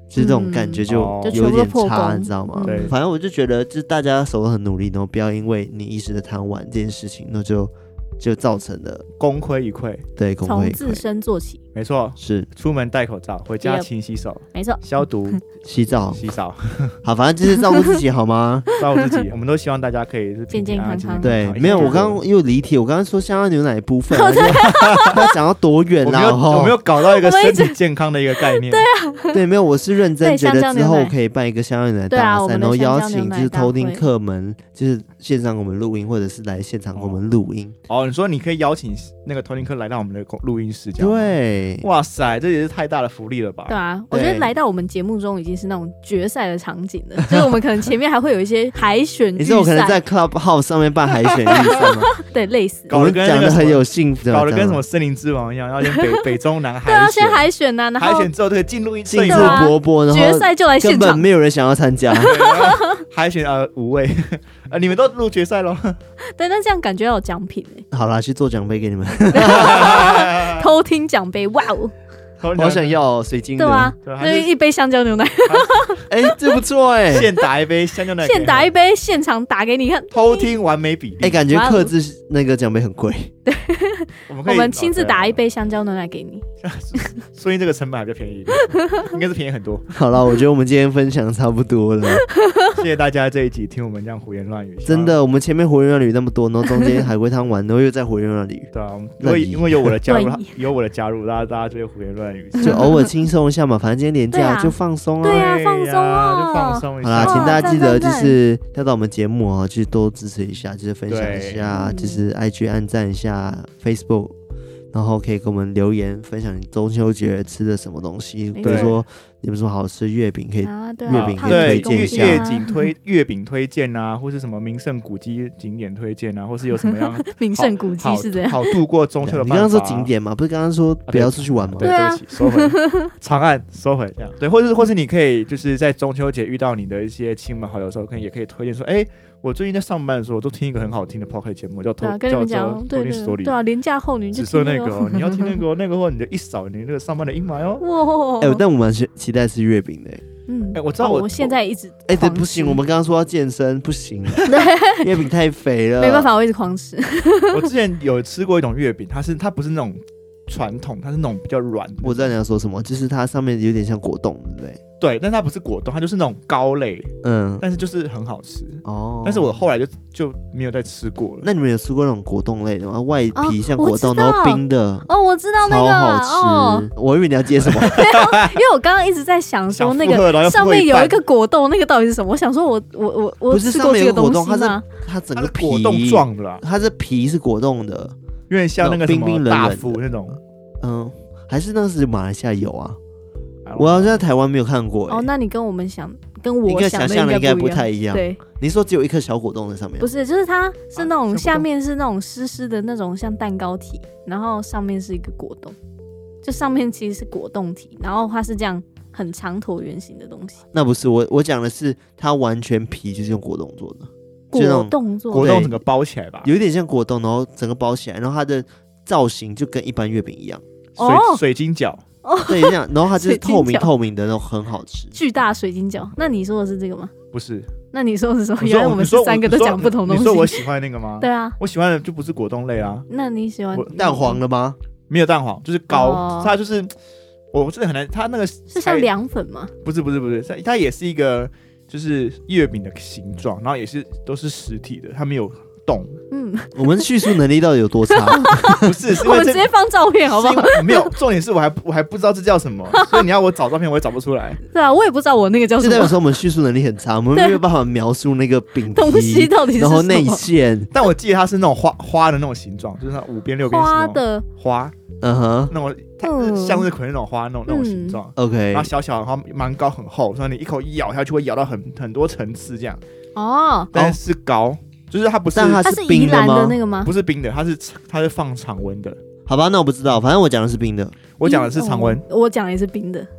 就是这种感觉就有点差，你知道吗？ 对， 反正我就觉得，就是大家手都很努力，然后不要因为你一时的贪玩这件事情，那就造成了功亏一篑。 对，功亏一篑。 从自身做起， 没错， 是出门戴口罩，回家勤洗手， 没错， 消毒、 洗澡。 好， 反正就是照顾自己，好吗？ 照顾自己，我们都希望大家可以是健健康康。 对，没有，我刚刚又离题，我刚刚说香蕉牛奶部分，他讲到多远啦？ 我没有搞到一个身体健康的一个概念。 对啊， 对，没有，我是认真觉得之后可以办一个香蕉牛奶大赛，然后邀请就是偷听客们，就是线上我们录音，或者是来现场我们录音。 哦，你说你可以邀请那个偷听客来到我们的录音室， 对， 哇塞，这也是太大的福利了吧？ 对啊，我觉得来到我们节目中已经是那种决赛的场景了，就是我们可能前面还会有一些海选预赛。 你知道我可能在 Clubhouse 上面办海选预赛吗？ 对，类似。 我们讲的很有幸福， 搞得跟什么森林之王一样，要先北中南海选。 对啊，先海选啊，然后海选之后可以进录音室， 兴致勃勃，然后决赛就来现场， 根本没有人想要参加。 海选5位，你们都入决赛咯。 对，那这样感觉要有奖品好啦，去做奖杯给你们。 偷听奖杯，哇哦！ 好想要水晶的， 对啊，那一杯香蕉牛奶， 这不错现打一杯香蕉牛奶， 现打一杯，现场打给你看， 偷听完美比例， 感觉客制那个奖杯很贵， 对，我们亲自打一杯香蕉牛奶给你， 所以这个成本还比较便宜，应该是便宜很多。 好了，我觉得我们今天分享差不多了， 谢谢大家这一集听我们这样胡言乱语。 真的，我们前面胡言乱语那么多，然后中间海龟汤完，然后又在胡言乱语。 对啊，因为有我的加入，大家就会胡言乱语， 就偶尔轻松一下嘛，反正今天连假就放松啊， 对啊，放松啊， 就放松一下。 好啦，请大家记得就是要到我们节目啊，就是多支持一下，就是分享一下，就是 IG 按赞一下 Facebook。然后可以给我们留言分享你中秋节吃的什么东西，比如说你们说好吃月饼可以，月饼可以推荐一下， 月饼推荐啊，或是什么名胜古迹景点推荐啊，或是有什么样名胜古迹是这样好度过中秋的办法。 你刚刚说景点嘛，不是刚刚说不要出去玩吗？ 对，对不起，收回，长按收回这样。对，或是你可以就是在中秋节遇到你的一些亲朋好友的时候，也可以推荐说，我最近在上班的时候，我都听一个很好听的 podcast 节目， 跟你们讲，对啊，连假后你就说那个，你要听那个后，你就一扫你那个上班的阴霾哦。 哇！但我们期待吃月饼的。 我知道， 我现在一直对，不行，我们刚刚说要健身，不行，月饼太肥了， 没办法，我一直狂吃。 我之前有吃过一种月饼，它不是那种传统，它是那种比较软的。 我知道你要说什么，就是它上面有点像果冻，对不对？ 对，但它不是果冻，它就是那种糕类，但是就是很好吃哦。但是我后来就没有再吃过了。 那你们有吃过那种果冻类的吗？外皮像果冻，然后冰的我知道那个， 超好吃。我以为你要接什么， 因为我刚刚一直在想说那个上面有一个果冻，那个到底是什么？我想说我不是上面有果冻，它整个皮果冻状的啦， 它是皮是果冻的， 有点像那个什么大福那种。 还是那是马来西亚有啊？我好像在台湾没有看过。 那你跟我想象的应该不太一样。 对， 你说只有一颗小果冻在上面？ 不是，就是它是那种下面是那种湿湿的那种像蛋糕体，然后上面是一个果冻，就上面其实是果冻体，然后它是这样很长椭圆形的东西。 那不是我讲的是它完全皮就是用果冻做的， 果冻做的， 果冻整个包起来吧， 有点像果冻，然后整个包起来，然后它的造型就跟一般月饼一样， 水晶饺。 对，这样，然后它就是透明的那种，很好吃， 巨大水晶饺。那你说的是这个吗？ 不是， 那你说的是什么？原来我们是3个都讲不同东西。 你说我喜欢那个吗？ 对啊， 我喜欢的就不是果冻类啊。 那你喜欢蛋黄的吗？ 没有蛋黄，就是糕，它就是我真的很难，它那个是像凉粉吗？ 不是，它也是一个就是月饼的形状，然后也是都是实体的，它没有动。 我们叙述能力到底有多差？ 不是， 我们直接放照片好不好？ 没有，重点是我还不知道这叫什么，所以你要我找照片我也找不出来。 对啊，我也不知道我那个叫什么。 就代表说我们叙述能力很差，我们没有办法描述那个饼东西到底是什么， 然后内馅。 但我记得它是那种花的那种形状，就是5边6边花的花，那种向日葵那种花那种形状。 OK， 然后小小的，然后蛮高很厚，所以你一口咬下去会咬到很多层次这样。但是高。就是它不是， 但它是冰的吗？ 那个吗？ 不是冰的，它是放常温的。 好吧，那我不知道，反正我讲的是冰的， 我讲的是常温， 我讲的也是冰的。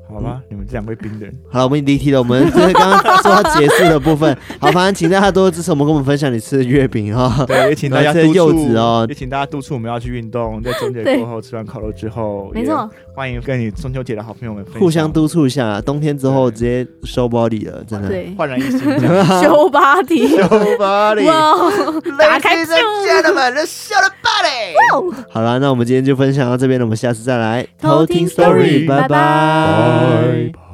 好吧，你们这2位冰人。 好了，我们离题了，我们就是刚刚说到结束的部分。好，反正请大家多支持我们，跟我们分享你吃的月饼哈。 对，也请大家吃柚子哦， 也请大家督促我们要去运动，在中秋节过后吃完烤肉之后， 没错， 欢迎跟你中秋节的好朋友们分享， 互相督促一下。冬天之后直接收body了，真的， 焕然一新。 修 body， 修 body， 哇，打开就修了 body。好了，那我们今天就分享到这边了，我们下次再来偷听 story，拜拜。